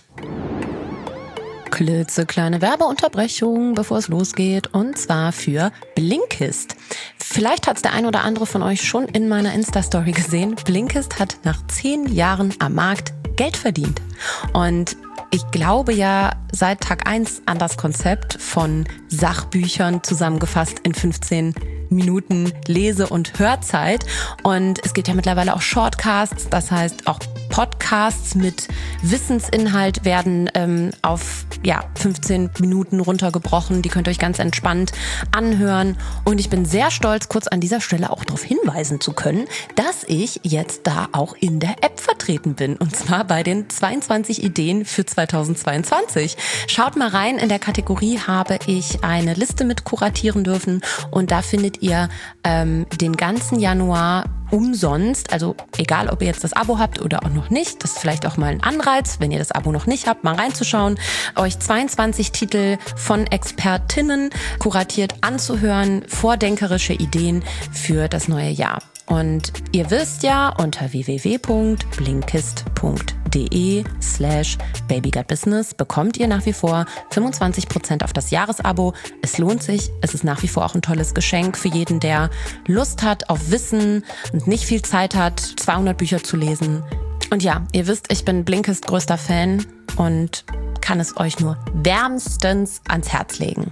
Klitzekleine Werbeunterbrechung, bevor es losgeht, und zwar für Blinkist. Vielleicht hat es der ein oder andere von euch schon in meiner Insta-Story gesehen. Blinkist hat nach 10 Jahren am Markt Geld verdient. Und ich glaube ja seit Tag 1 an das Konzept von Sachbüchern zusammengefasst in 15 Minuten Lese- und Hörzeit. Und es gibt ja mittlerweile auch Shortcasts, das heißt auch Podcasts mit Wissensinhalt werden auf 15 Minuten runtergebrochen. Die könnt ihr euch ganz entspannt anhören. Und ich bin sehr stolz, kurz an dieser Stelle auch darauf hinweisen zu können, dass ich jetzt da auch in der App vertreten bin. Und zwar bei den 22 Ideen für 2022. Schaut mal rein, in der Kategorie habe ich eine Liste mit kuratieren dürfen. Und da findet ihr den ganzen Januar umsonst, also egal, ob ihr jetzt das Abo habt oder auch noch nicht, das ist vielleicht auch mal ein Anreiz, wenn ihr das Abo noch nicht habt, mal reinzuschauen, euch 22 Titel von Expertinnen kuratiert anzuhören, vordenkerische Ideen für das neue Jahr. Und ihr wisst ja, unter www.blinkist.de babygutbusiness bekommt ihr nach wie vor 25% auf das Jahresabo. Es lohnt sich. Es ist nach wie vor auch ein tolles Geschenk für jeden, der Lust hat auf Wissen und nicht viel Zeit hat, 200 Bücher zu lesen. Und ja, ihr wisst, ich bin Blinkist größter Fan und kann es euch nur wärmstens ans Herz legen.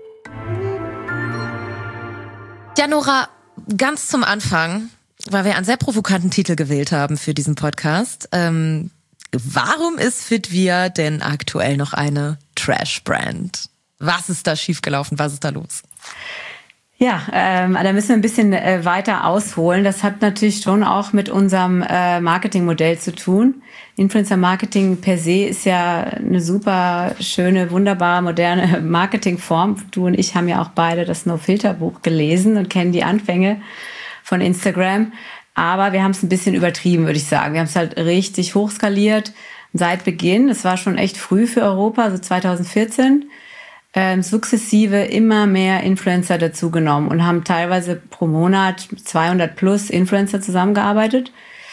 Ja, Nora, ganz zum Anfang, weil wir einen sehr provokanten Titel gewählt haben für diesen Podcast. Warum ist Fitvia denn aktuell noch eine Trash-Brand? Was ist da schiefgelaufen? Was ist da los? Ja, da müssen wir ein bisschen weiter ausholen. Das hat natürlich schon auch mit unserem Marketingmodell zu tun. Influencer-Marketing per se ist ja eine super schöne, wunderbare, moderne Marketingform. Du und ich haben ja auch beide das No-Filter-Buch gelesen und kennen die Anfänge von Instagram. Aber wir haben es ein bisschen übertrieben, würde ich sagen. Wir haben es halt richtig hochskaliert seit Beginn. Es war schon echt früh für Europa, also 2014. Sukzessive immer mehr Influencer dazugenommen und haben teilweise pro Monat 200 plus Influencer zusammengearbeitet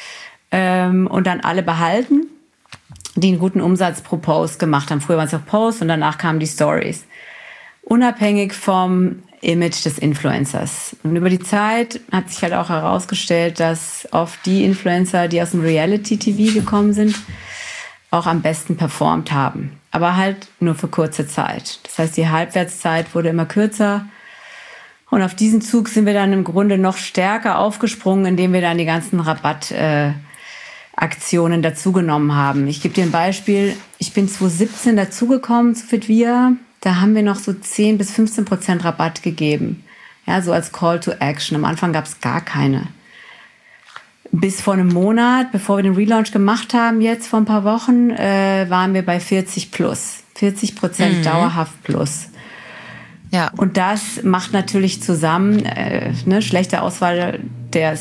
und dann alle behalten, die einen guten Umsatz pro Post gemacht haben. Früher waren es auch Posts und danach kamen die Stories. Unabhängig vom Image des Influencers. Und über die Zeit hat sich halt auch herausgestellt, dass oft die Influencer, die aus dem Reality-TV gekommen sind, auch am besten performt haben. Aber halt nur für kurze Zeit. Das heißt, die Halbwertszeit wurde immer kürzer. Und auf diesen Zug sind wir dann im Grunde noch stärker aufgesprungen, indem wir dann die ganzen Rabattaktionen dazugenommen haben. Ich gebe dir ein Beispiel. Ich bin 2017 dazugekommen zu Fitvia. Da haben wir noch so 10-15% Rabatt gegeben. Ja, so als Call to Action. Am Anfang gab es gar keine. Bis vor einem Monat, bevor wir den Relaunch gemacht haben, jetzt vor ein paar Wochen, waren wir bei 40 plus. 40% dauerhaft plus. Ja. Und das macht natürlich zusammen schlechte Auswahl der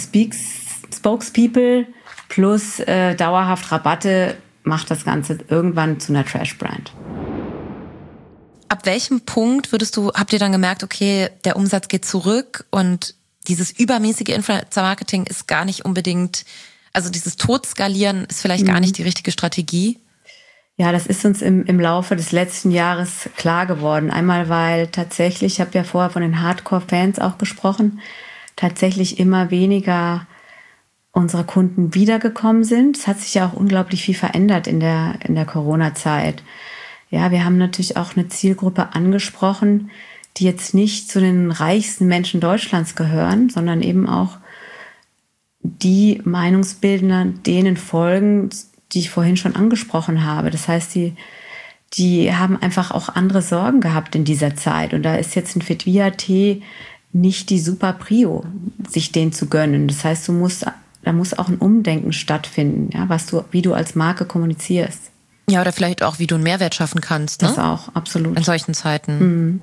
Spokespeople plus dauerhaft Rabatte macht das Ganze irgendwann zu einer Trash-Brand. Ab welchem Punkt habt ihr dann gemerkt, okay, der Umsatz geht zurück und dieses übermäßige Influencer-Marketing ist gar nicht unbedingt, also dieses Totskalieren ist vielleicht gar nicht die richtige Strategie? Ja, das ist uns im Laufe des letzten Jahres klar geworden. Einmal, weil tatsächlich, ich habe ja vorher von den Hardcore-Fans auch gesprochen, tatsächlich immer weniger unserer Kunden wiedergekommen sind. Es hat sich ja auch unglaublich viel verändert in der Corona-Zeit. Ja, wir haben natürlich auch eine Zielgruppe angesprochen, die jetzt nicht zu den reichsten Menschen Deutschlands gehören, sondern eben auch die Meinungsbildner, denen folgen, die ich vorhin schon angesprochen habe. Das heißt, die haben einfach auch andere Sorgen gehabt in dieser Zeit. Und da ist jetzt ein Fitvia-Tee nicht die super Prio, sich den zu gönnen. Das heißt, da muss auch ein Umdenken stattfinden, ja, wie du als Marke kommunizierst. Ja, oder vielleicht auch, wie du einen Mehrwert schaffen kannst. Ne? Das auch, absolut. In solchen Zeiten.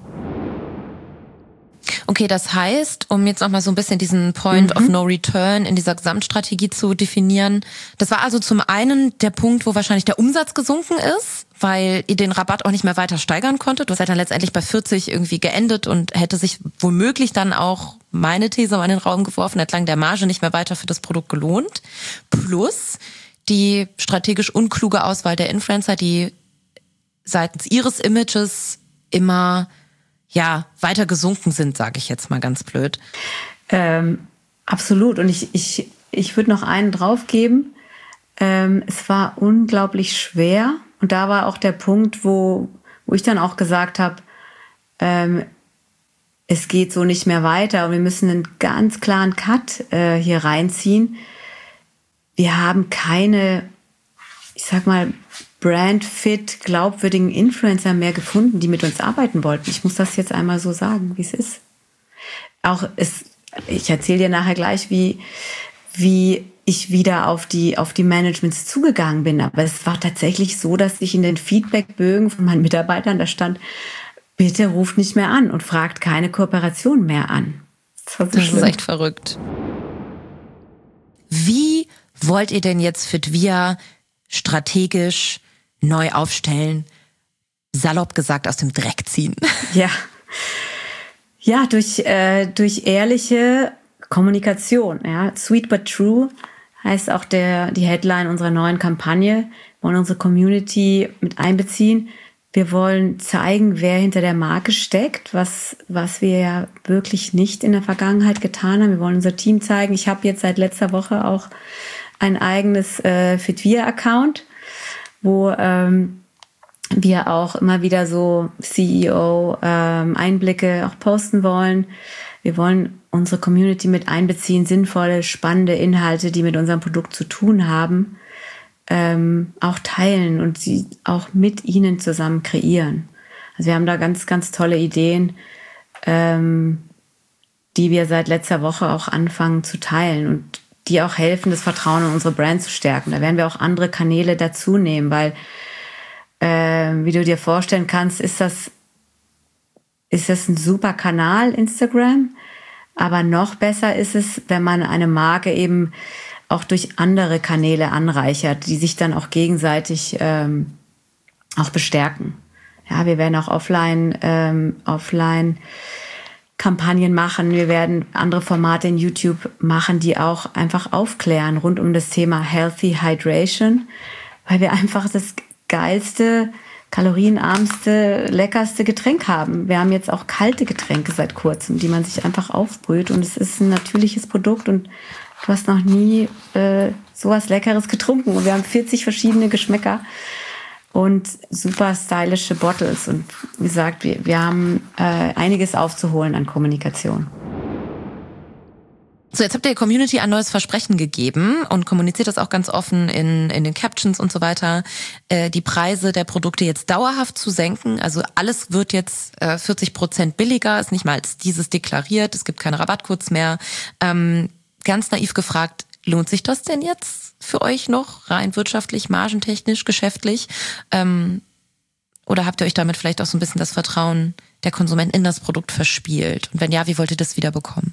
Okay, das heißt, um jetzt nochmal so ein bisschen diesen Point of No Return in dieser Gesamtstrategie zu definieren, das war also zum einen der Punkt, wo wahrscheinlich der Umsatz gesunken ist, weil ihr den Rabatt auch nicht mehr weiter steigern konntet. Du seid dann letztendlich bei 40 irgendwie geendet und hätte sich womöglich dann auch, meine These mal in den Raum geworfen, entlang der Marge nicht mehr weiter für das Produkt gelohnt. Plus die strategisch unkluge Auswahl der Influencer, die seitens ihres Images immer weiter gesunken sind, sage ich jetzt mal ganz blöd. Absolut. Und ich würde noch einen draufgeben. Es war unglaublich schwer. Und da war auch der Punkt, wo ich dann auch gesagt habe, es geht so nicht mehr weiter und wir müssen einen ganz klaren Cut hier reinziehen. Wir haben keine, ich sag mal, brandfit, glaubwürdigen Influencer mehr gefunden, die mit uns arbeiten wollten. Ich muss das jetzt einmal so sagen, wie es ist. Ich erzähle dir nachher gleich, wie ich wieder auf die Managements zugegangen bin. Aber es war tatsächlich so, dass ich in den Feedbackbögen von meinen Mitarbeitern, da stand, bitte ruft nicht mehr an und fragt keine Kooperation mehr an. Das ist echt verrückt. Wie wollt ihr denn jetzt Fitvia strategisch neu aufstellen, salopp gesagt aus dem Dreck ziehen? Ja, durch ehrliche Kommunikation. Ja. Sweet but true heißt auch die Headline unserer neuen Kampagne. Wir wollen unsere Community mit einbeziehen. Wir wollen zeigen, wer hinter der Marke steckt, was wir ja wirklich nicht in der Vergangenheit getan haben. Wir wollen unser Team zeigen. Ich habe jetzt seit letzter Woche auch ein eigenes Fitvia-Account, wo wir auch immer wieder so CEO-Einblicke auch posten wollen. Wir wollen unsere Community mit einbeziehen, sinnvolle, spannende Inhalte, die mit unserem Produkt zu tun haben, auch teilen und sie auch mit ihnen zusammen kreieren. Also wir haben da ganz, ganz tolle Ideen, die wir seit letzter Woche auch anfangen zu teilen und die auch helfen, das Vertrauen in unsere Brand zu stärken. Da werden wir auch andere Kanäle dazu nehmen, weil, wie du dir vorstellen kannst, ist das ein super Kanal, Instagram. Aber noch besser ist es, wenn man eine Marke eben auch durch andere Kanäle anreichert, die sich dann auch gegenseitig auch bestärken. Ja, wir werden auch offline Kampagnen machen. Wir werden andere Formate in YouTube machen, die auch einfach aufklären rund um das Thema Healthy Hydration, weil wir einfach das geilste, kalorienarmste, leckerste Getränk haben. Wir haben jetzt auch kalte Getränke seit kurzem, die man sich einfach aufbrüht und es ist ein natürliches Produkt und du hast noch nie sowas Leckeres getrunken und wir haben 40 verschiedene Geschmäcker und super stylische Bottles und wie gesagt, wir haben einiges aufzuholen an Kommunikation. So, jetzt habt ihr der Community ein neues Versprechen gegeben und kommuniziert das auch ganz offen in den Captions und so weiter, die Preise der Produkte jetzt dauerhaft zu senken. Also alles wird jetzt 40% billiger, ist nicht mal als dieses deklariert, es gibt keine Rabattcodes mehr. Ganz naiv gefragt, lohnt sich das denn jetzt für euch noch, rein wirtschaftlich, margentechnisch, geschäftlich? Oder habt ihr euch damit vielleicht auch so ein bisschen das Vertrauen der Konsumenten in das Produkt verspielt? Und wenn ja, wie wollt ihr das wieder bekommen?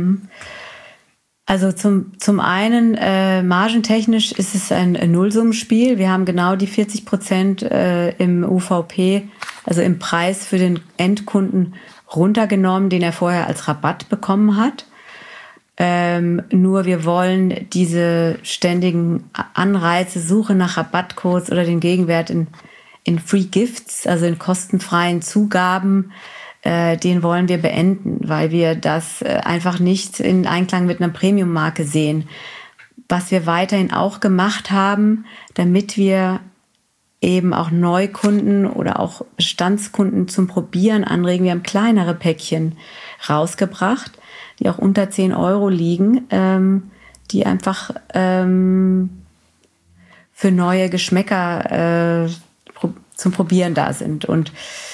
Also zum einen, margentechnisch ist es ein Nullsummenspiel. Wir haben genau die 40% im UVP, also im Preis für den Endkunden runtergenommen, den er vorher als Rabatt bekommen hat. Nur wir wollen diese ständigen Anreize, Suche nach Rabattcodes oder den Gegenwert in Free Gifts, also in kostenfreien Zugaben, den wollen wir beenden, weil wir das einfach nicht in Einklang mit einer Premium-Marke sehen. Was wir weiterhin auch gemacht haben, damit wir eben auch Neukunden oder auch Bestandskunden zum Probieren anregen. Wir haben kleinere Päckchen rausgebracht, die auch unter 10 Euro liegen, die einfach für neue Geschmäcker zum Probieren da sind. Und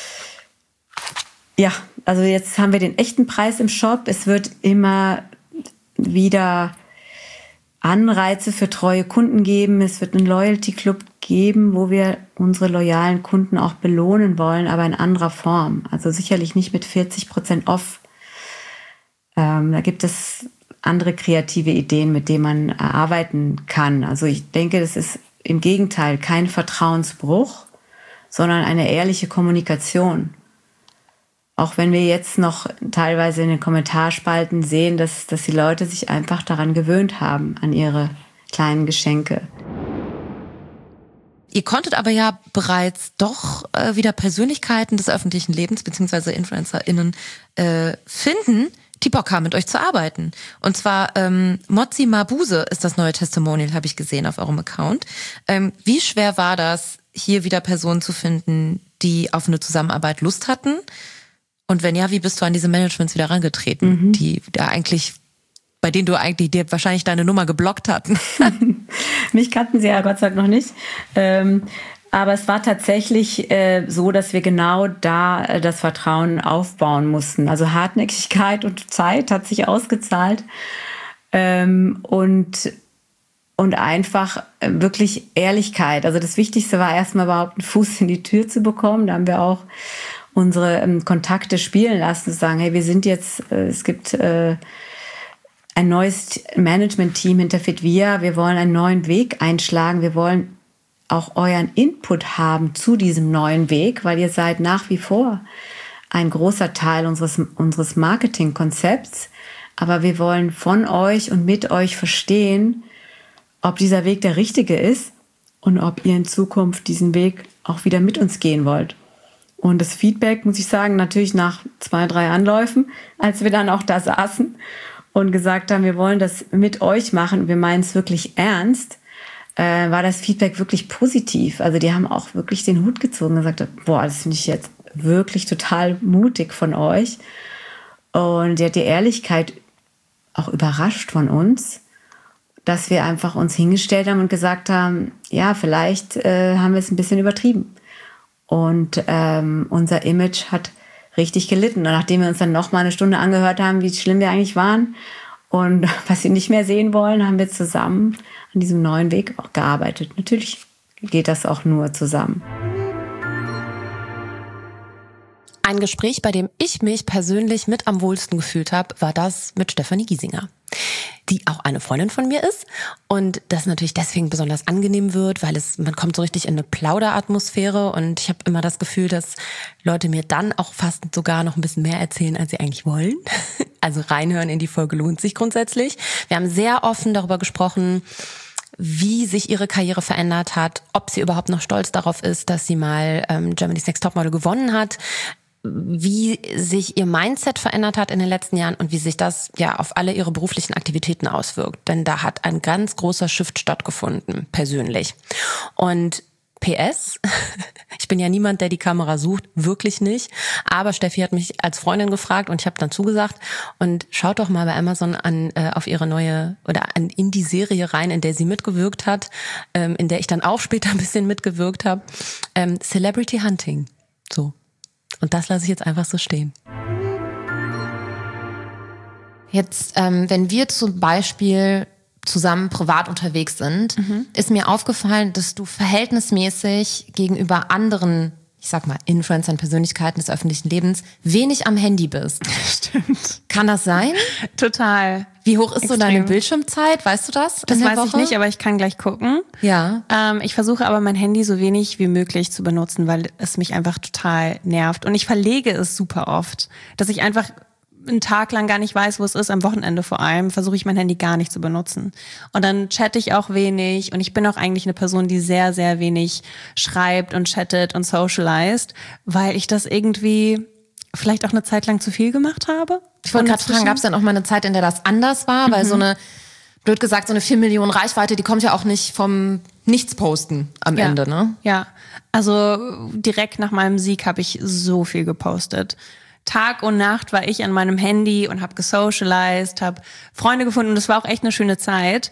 ja, also jetzt haben wir den echten Preis im Shop. Es wird immer wieder Anreize für treue Kunden geben. Es wird einen Loyalty Club geben, wo wir unsere loyalen Kunden auch belohnen wollen, aber in anderer Form. Also sicherlich nicht mit 40% off. Da gibt es andere kreative Ideen, mit denen man arbeiten kann. Also ich denke, das ist im Gegenteil kein Vertrauensbruch, sondern eine ehrliche Kommunikation. Auch wenn wir jetzt noch teilweise in den Kommentarspalten sehen, dass die Leute sich einfach daran gewöhnt haben, an ihre kleinen Geschenke. Ihr konntet aber ja bereits doch wieder Persönlichkeiten des öffentlichen Lebens bzw. InfluencerInnen finden, die Bock haben, mit euch zu arbeiten. Und zwar Mozzi Mabuse ist das neue Testimonial, habe ich gesehen auf eurem Account. Wie schwer war das, hier wieder Personen zu finden, die auf eine Zusammenarbeit Lust hatten? Und wenn ja, wie bist du an diese Managements wieder rangetreten, die da eigentlich, bei denen du eigentlich dir wahrscheinlich deine Nummer geblockt hatten? Mich kannten sie ja Gott sei Dank noch nicht. Aber es war tatsächlich so, dass wir genau da das Vertrauen aufbauen mussten. Also Hartnäckigkeit und Zeit hat sich ausgezahlt. Und einfach wirklich Ehrlichkeit. Also das Wichtigste war erstmal überhaupt einen Fuß in die Tür zu bekommen. Da haben wir auch unsere Kontakte spielen lassen, zu sagen, hey, wir sind jetzt, es gibt ein neues Management-Team hinter Fitvia, wir wollen einen neuen Weg einschlagen, wir wollen auch euren Input haben zu diesem neuen Weg, weil ihr seid nach wie vor ein großer Teil unseres Marketingkonzepts, aber wir wollen von euch und mit euch verstehen, ob dieser Weg der richtige ist und ob ihr in Zukunft diesen Weg auch wieder mit uns gehen wollt. Und das Feedback, muss ich sagen, natürlich nach 2, 3 Anläufen, als wir dann auch da saßen und gesagt haben, wir wollen das mit euch machen, wir meinen es wirklich ernst, war das Feedback wirklich positiv. Also die haben auch wirklich den Hut gezogen und gesagt, boah, das finde ich jetzt wirklich total mutig von euch. Und die Ehrlichkeit auch überrascht von uns, dass wir einfach uns hingestellt haben und gesagt haben, ja, vielleicht haben wir es ein bisschen übertrieben. Und unser Image hat richtig gelitten. Und nachdem wir uns dann noch mal eine Stunde angehört haben, wie schlimm wir eigentlich waren und was wir nicht mehr sehen wollen, haben wir zusammen an diesem neuen Weg auch gearbeitet. Natürlich geht das auch nur zusammen. Ein Gespräch, bei dem ich mich persönlich mit am wohlsten gefühlt habe, war das mit Stefanie Giesinger, die auch eine Freundin von mir ist und das natürlich deswegen besonders angenehm wird, weil man kommt so richtig in eine Plauderatmosphäre und ich habe immer das Gefühl, dass Leute mir dann auch fast sogar noch ein bisschen mehr erzählen, als sie eigentlich wollen. Also reinhören in die Folge lohnt sich grundsätzlich. Wir haben sehr offen darüber gesprochen, wie sich ihre Karriere verändert hat, ob sie überhaupt noch stolz darauf ist, dass sie mal Germany's Next Topmodel gewonnen hat, wie sich ihr Mindset verändert hat in den letzten Jahren und wie sich das ja auf alle ihre beruflichen Aktivitäten auswirkt. Denn da hat ein ganz großer Shift stattgefunden, persönlich. Und PS, ich bin ja niemand, der die Kamera sucht, wirklich nicht. Aber Steffi hat mich als Freundin gefragt und ich habe dann zugesagt. Und schaut doch mal bei Amazon auf ihre neue oder in die Serie rein, in der sie mitgewirkt hat, in der ich dann auch später ein bisschen mitgewirkt habe. Celebrity Hunting. So. Und das lasse ich jetzt einfach so stehen. Jetzt, wenn wir zum Beispiel zusammen privat unterwegs sind, ist mir aufgefallen, dass du verhältnismäßig gegenüber anderen, ich sag mal, Influencern, Persönlichkeiten des öffentlichen Lebens, wenig am Handy bist. Stimmt. Kann das sein? Total. Wie hoch ist Extrem. so deine Bildschirmzeit? Weißt du das? Das in der weiß Woche? ich nicht, aber ich kann gleich gucken. Ja. Ich versuche aber mein Handy so wenig wie möglich zu benutzen, weil es mich einfach total nervt. Und ich verlege es super oft, dass ich einfach einen Tag lang gar nicht weiß, wo es ist, am Wochenende vor allem, versuche ich mein Handy gar nicht zu benutzen. Und dann chatte ich auch wenig und ich bin auch eigentlich eine Person, die sehr, sehr wenig schreibt und chattet und socialized, weil ich das irgendwie vielleicht auch eine Zeit lang zu viel gemacht habe. Ich wollte gerade fragen, gab es dann auch mal eine Zeit, in der das anders war? Weil so eine, blöd gesagt, so eine 4 Millionen Reichweite, die kommt ja auch nicht vom Nichts-Posten am Ende, ne? Ja, also direkt nach meinem Sieg habe ich so viel gepostet. Tag und Nacht war ich an meinem Handy und habe gesocialized, habe Freunde gefunden und es war auch echt eine schöne Zeit.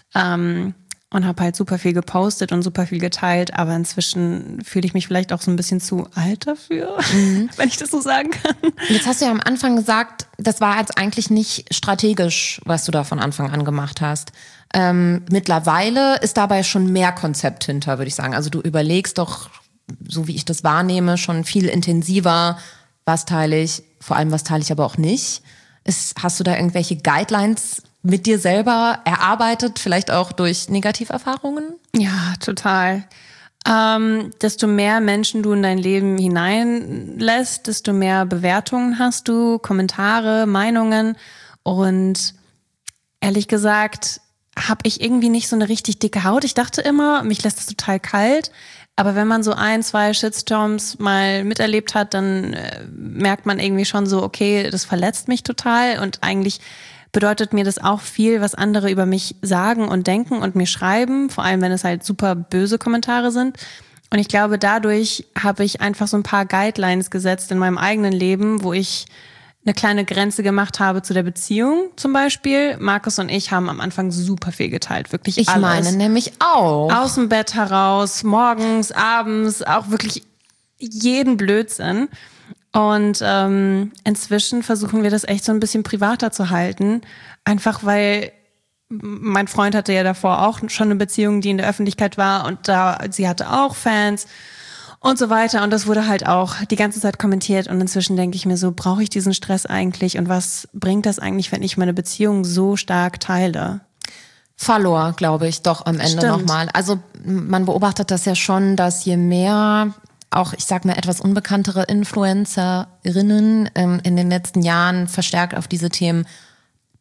Und habe halt super viel gepostet und super viel geteilt, aber inzwischen fühle ich mich vielleicht auch so ein bisschen zu alt dafür, wenn ich das so sagen kann. Jetzt hast du ja am Anfang gesagt, das war jetzt eigentlich nicht strategisch, was du da von Anfang an gemacht hast. Mittlerweile ist dabei schon mehr Konzept hinter, würde ich sagen. Also du überlegst doch, so wie ich das wahrnehme, schon viel intensiver, was teile ich, vor allem was teile ich aber auch nicht. Hast du da irgendwelche Guidelines mit dir selber erarbeitet, vielleicht auch durch Negativerfahrungen? Ja, total. Desto mehr Menschen du in dein Leben hineinlässt, desto mehr Bewertungen hast du, Kommentare, Meinungen. Und ehrlich gesagt habe ich irgendwie nicht so eine richtig dicke Haut. Ich dachte immer, mich lässt das total kalt. Aber wenn man so 1, 2 Shitstorms mal miterlebt hat, dann merkt man irgendwie schon so, okay, das verletzt mich total. Und eigentlich bedeutet mir das auch viel, was andere über mich sagen und denken und mir schreiben, vor allem wenn es halt super böse Kommentare sind. Und ich glaube, dadurch habe ich einfach so ein paar Guidelines gesetzt in meinem eigenen Leben, wo ich eine kleine Grenze gemacht habe zu der Beziehung zum Beispiel. Markus und ich haben am Anfang super viel geteilt, wirklich ich alles. Ich meine nämlich auch. Aus dem Bett heraus, morgens, abends, auch wirklich jeden Blödsinn. Und inzwischen versuchen wir das echt so ein bisschen privater zu halten. Einfach weil mein Freund hatte ja davor auch schon eine Beziehung, die in der Öffentlichkeit war und sie hatte auch Fans und so weiter. Und das wurde halt auch die ganze Zeit kommentiert. Und inzwischen denke ich mir so, brauche ich diesen Stress eigentlich? Und was bringt das eigentlich, wenn ich meine Beziehung so stark teile? Verlor, glaube ich, doch am Ende nochmal. Also man beobachtet das ja schon, dass je mehr auch, ich sag mal, etwas unbekanntere Influencerinnen in den letzten Jahren verstärkt auf diese Themen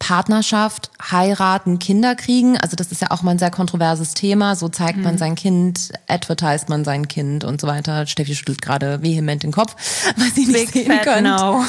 Partnerschaft, heiraten, Kinder kriegen. Also das ist ja auch mal ein sehr kontroverses Thema. So zeigt man sein Kind, advertist man sein Kind und so weiter. Steffi schüttelt gerade vehement den Kopf, weil sie nicht sehen könnt. No.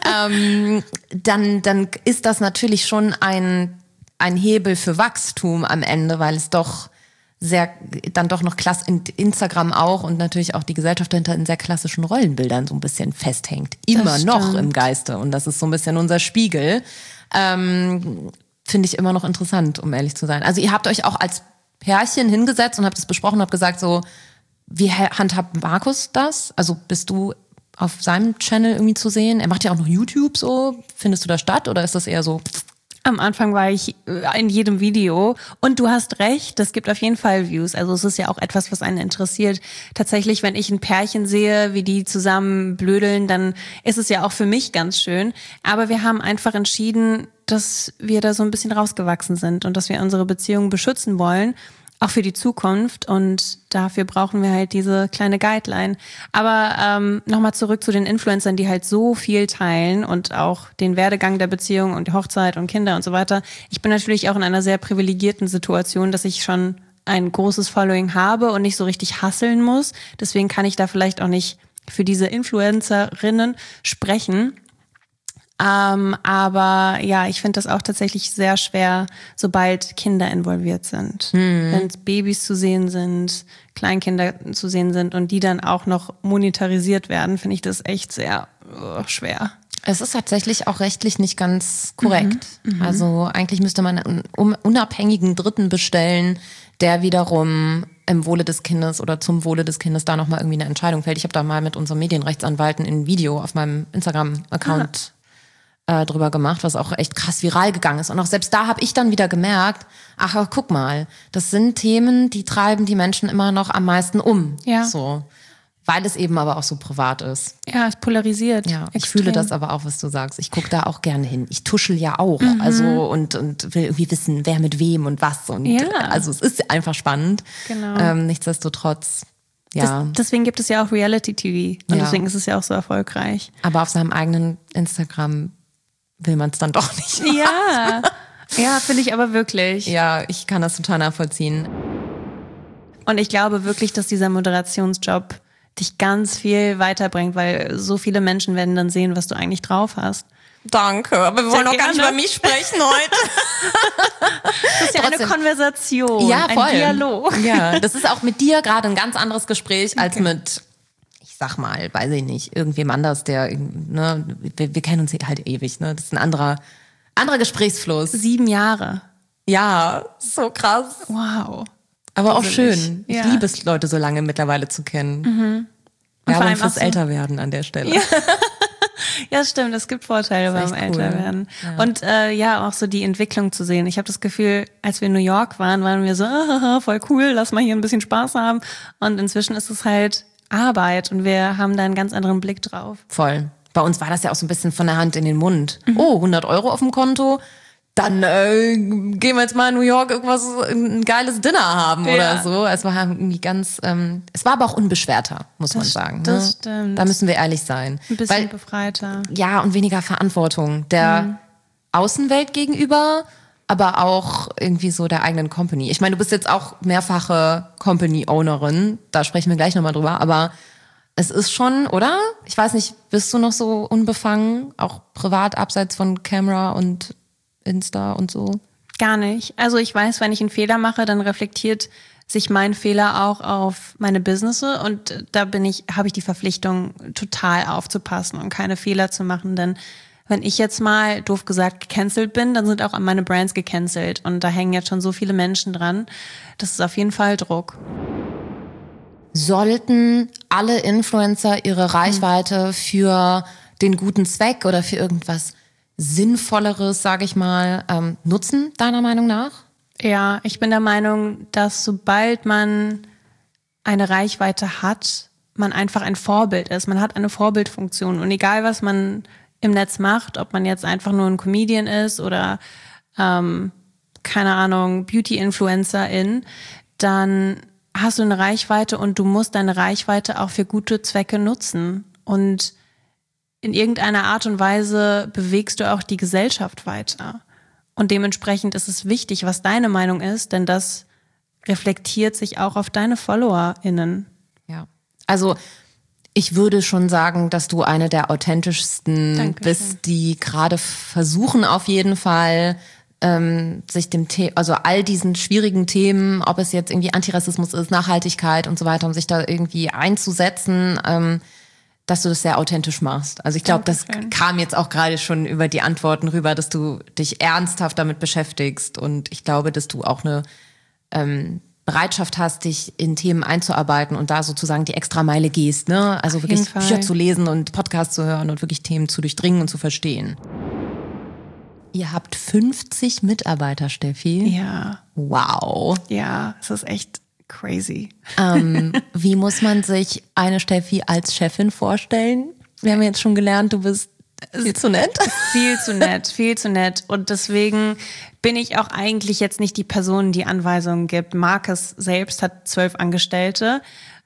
Dann ist das natürlich schon ein Hebel für Wachstum am Ende, weil es doch dann doch noch Instagram auch und natürlich auch die Gesellschaft dahinter in sehr klassischen Rollenbildern so ein bisschen festhängt. Immer noch im Geiste. Und das ist so ein bisschen unser Spiegel. Finde ich immer noch interessant, um ehrlich zu sein. Also ihr habt euch auch als Pärchen hingesetzt und habt es besprochen und habt gesagt so, wie handhabt Markus das? Also bist du auf seinem Channel irgendwie zu sehen? Er macht ja auch noch YouTube so. Findest du das statt oder ist das eher so... Am Anfang war ich in jedem Video und du hast recht, das gibt auf jeden Fall Views. Also es ist ja auch etwas, was einen interessiert. Tatsächlich, wenn ich ein Pärchen sehe, wie die zusammen blödeln, dann ist es ja auch für mich ganz schön. Aber wir haben einfach entschieden, dass wir da so ein bisschen rausgewachsen sind und dass wir unsere Beziehung beschützen wollen, auch für die Zukunft. Und dafür brauchen wir halt diese kleine Guideline. Aber nochmal zurück zu den Influencern, die halt so viel teilen und auch den Werdegang der Beziehung und die Hochzeit und Kinder und so weiter. Ich bin natürlich auch in einer sehr privilegierten Situation, dass ich schon ein großes Following habe und nicht so richtig hustlen muss. Deswegen kann ich da vielleicht auch nicht für diese Influencerinnen sprechen. Aber ja, ich finde das auch tatsächlich sehr schwer, sobald Kinder involviert sind. Wenn Babys zu sehen sind, Kleinkinder zu sehen sind und die dann auch noch monetarisiert werden, finde ich das echt sehr schwer. Es ist tatsächlich auch rechtlich nicht ganz korrekt. Also eigentlich müsste man einen unabhängigen Dritten bestellen, der wiederum im Wohle des Kindes oder zum Wohle des Kindes da nochmal irgendwie eine Entscheidung fällt. Ich habe da mal mit unserem Medienrechtsanwalt ein Video auf meinem Instagram-Account drüber gemacht, was auch echt krass viral gegangen ist. Und auch selbst da habe ich dann wieder gemerkt, ach, guck mal, das sind Themen, die treiben die Menschen immer noch am meisten um. Ja. So, weil es eben aber auch so privat ist. Ja, es polarisiert. Ja, ich extrem. fühle das aber auch, was du sagst. Ich gucke da auch gerne hin. Ich tuschel ja auch. Also und will irgendwie wissen, wer mit wem und was. Und also es ist einfach spannend. Genau. Nichtsdestotrotz. Ja. Deswegen gibt es ja auch Reality-TV. Und deswegen ist es ja auch so erfolgreich. Aber auf seinem eigenen Instagram will man es dann doch nicht. Ja, ja, finde ich aber wirklich. Ja, ich kann das total nachvollziehen. Und ich glaube wirklich, dass dieser Moderationsjob dich ganz viel weiterbringt, weil so viele Menschen werden dann sehen, was du eigentlich drauf hast. Danke, aber wir wollen auch gar nicht über mich sprechen heute. Das ist ja eine Konversation, ja, voll. ein Dialog. Ja, das ist auch mit dir gerade ein ganz anderes Gespräch als mit, ich sag mal, weiß ich nicht, irgendwem anders, der, ne, wir kennen uns halt ewig, ne? Das ist ein anderer Gesprächsfluss. 7 Jahre. Ja, so krass. Wow. Aber auch schön. Ja. Ich liebe es, Leute so lange mittlerweile zu kennen. Werbung fürs Älterwerden an der Stelle. Ja. Ja, stimmt, es gibt Vorteile beim Älterwerden. Ja. Und ja, auch so die Entwicklung zu sehen. Ich habe das Gefühl, als wir in New York waren wir so, voll cool, lass mal hier ein bisschen Spaß haben. Und inzwischen ist es halt Arbeit und wir haben da einen ganz anderen Blick drauf. Voll. Bei uns war das ja auch so ein bisschen von der Hand in den Mund. Oh, 100 Euro auf dem Konto. Dann gehen wir jetzt mal in New York ein geiles Dinner haben oder so. Es war irgendwie ganz, es war aber auch unbeschwerter, muss man sagen. Das stimmt. Da müssen wir ehrlich sein. Ein bisschen befreiter. Ja, und weniger Verantwortung der Außenwelt gegenüber, aber auch irgendwie so der eigenen Company. Ich meine, du bist jetzt auch mehrfache Company-Ownerin, da sprechen wir gleich nochmal drüber, aber es ist schon, oder? Ich weiß nicht, bist du noch so unbefangen, auch privat, abseits von Camera und Insta und so? Gar nicht. Also ich weiß, wenn ich einen Fehler mache, dann reflektiert sich mein Fehler auch auf meine Businesse und da habe ich die Verpflichtung, total aufzupassen und keine Fehler zu machen, denn wenn ich jetzt mal, doof gesagt, gecancelt bin, dann sind auch meine Brands gecancelt und da hängen jetzt schon so viele Menschen dran. Das ist auf jeden Fall Druck. Sollten alle Influencer ihre Reichweite für den guten Zweck oder für irgendwas Sinnvolleres, sage ich mal, nutzen, deiner Meinung nach? Ja, ich bin der Meinung, dass sobald man eine Reichweite hat, man einfach ein Vorbild ist. Man hat eine Vorbildfunktion und egal, was man im Netz macht, ob man jetzt einfach nur ein Comedian ist oder, keine Ahnung, Beauty-Influencerin, dann hast du eine Reichweite und du musst deine Reichweite auch für gute Zwecke nutzen. Und in irgendeiner Art und Weise bewegst du auch die Gesellschaft weiter. Und dementsprechend ist es wichtig, was deine Meinung ist, denn das reflektiert sich auch auf deine FollowerInnen. Ja. Also ich würde schon sagen, dass du eine der authentischsten bist, die gerade versuchen auf jeden Fall sich dem also all diesen schwierigen Themen, ob es jetzt irgendwie Antirassismus ist, Nachhaltigkeit und so weiter, um sich da irgendwie einzusetzen, dass du das sehr authentisch machst. Also ich glaube, das kam jetzt auch gerade schon über die Antworten rüber, dass du dich ernsthaft damit beschäftigst, und ich glaube, dass du auch eine Bereitschaft hast, dich in Themen einzuarbeiten und da sozusagen die Extrameile gehst, ne? Also wirklich Bücher zu lesen und Podcasts zu hören und wirklich Themen zu durchdringen und zu verstehen. Ihr habt 50 Mitarbeiter, Steffi. Ja. Wow. Ja, es ist echt crazy. Wie muss man sich eine Steffi als Chefin vorstellen? Wir haben jetzt schon gelernt, du bist viel zu nett. Viel zu nett, viel zu nett. Und deswegen bin ich auch eigentlich jetzt nicht die Person, die Anweisungen gibt. Markus selbst hat 12 Angestellte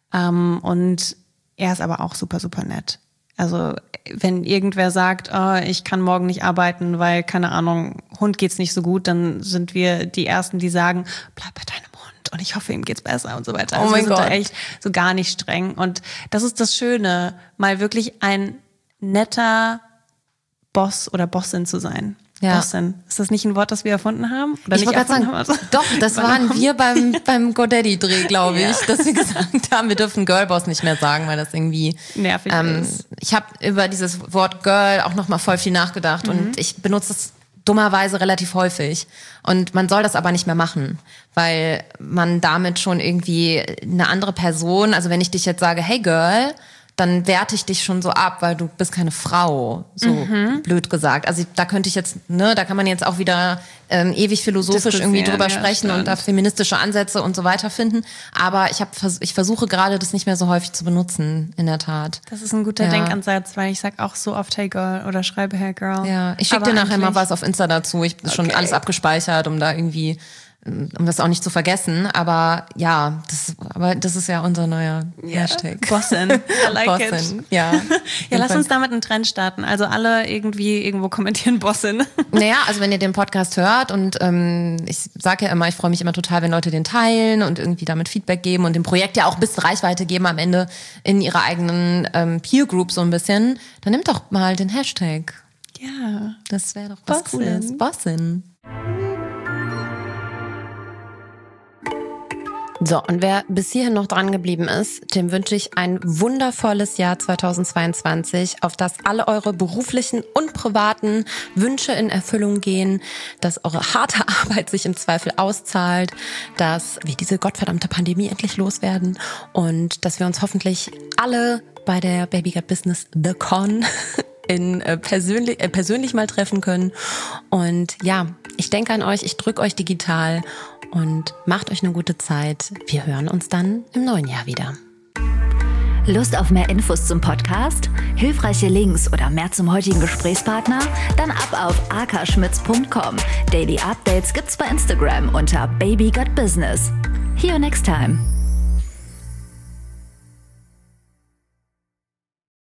und er ist aber auch super, super nett. Also wenn irgendwer sagt, oh, ich kann morgen nicht arbeiten, weil, keine Ahnung, Hund geht's nicht so gut, dann sind wir die Ersten, die sagen, bleib bei deinem Hund und ich hoffe, ihm geht's besser und so weiter. Also oh mein wir Gott. sind da echt so gar nicht streng. Und das ist das Schöne, mal wirklich ein netter Boss oder Bossin zu sein. Ja. Bossin. Ist das nicht ein Wort, das wir erfunden haben? Oder Ich wollte gerade sagen, Also, doch, das waren wir beim GoDaddy-Dreh, glaube ich, dass wir gesagt haben, wir dürfen Girlboss nicht mehr sagen, weil das irgendwie nervig ist. Ich habe über dieses Wort Girl auch nochmal voll viel nachgedacht und ich benutze es dummerweise relativ häufig. Und man soll das aber nicht mehr machen, weil man damit schon irgendwie eine andere Person, also wenn ich dich jetzt sage, hey Girl, dann werte ich dich schon so ab, weil du bist keine Frau, so blöd gesagt. Also da könnte ich jetzt, ne, da kann man jetzt auch wieder ewig philosophisch irgendwie drüber sprechen und da feministische Ansätze und so weiter finden. Aber ich versuche gerade, das nicht mehr so häufig zu benutzen, in der Tat. Das ist ein guter Denkansatz, weil ich sag auch so oft Hey Girl oder schreibe Hey Girl. Ja, ich schicke dir nachher mal was auf Insta dazu. Ich habe schon alles abgespeichert, um da irgendwie, um das auch nicht zu vergessen. Aber ja, das ist ja unser neuer Hashtag. Bossin. I like Bossin. it. Ja. Ja, lass uns damit einen Trend starten. Also alle irgendwie irgendwo kommentieren Bossin. Naja, also wenn ihr den Podcast hört und ich sage ja immer, ich freue mich immer total, wenn Leute den teilen und irgendwie damit Feedback geben und dem Projekt ja auch ein bisschen Reichweite geben am Ende in ihrer eigenen Peer Group so ein bisschen, dann nimmt doch mal den Hashtag. Ja. Das wäre doch was Cooles. Bossin. So, und wer bis hierhin noch dran geblieben ist, dem wünsche ich ein wundervolles Jahr 2022, auf das alle eure beruflichen und privaten Wünsche in Erfüllung gehen, dass eure harte Arbeit sich im Zweifel auszahlt, dass wir diese gottverdammte Pandemie endlich loswerden und dass wir uns hoffentlich alle bei der Baby Got Business The Con persönlich mal treffen können. Und ja, ich denke an euch, ich drücke euch digital und macht euch eine gute Zeit. Wir hören uns dann im neuen Jahr wieder. Lust auf mehr Infos zum Podcast? Hilfreiche Links oder mehr zum heutigen Gesprächspartner? Dann ab auf akaschmitz.com. Daily Updates gibt's bei Instagram unter Baby Got Business. See you next time.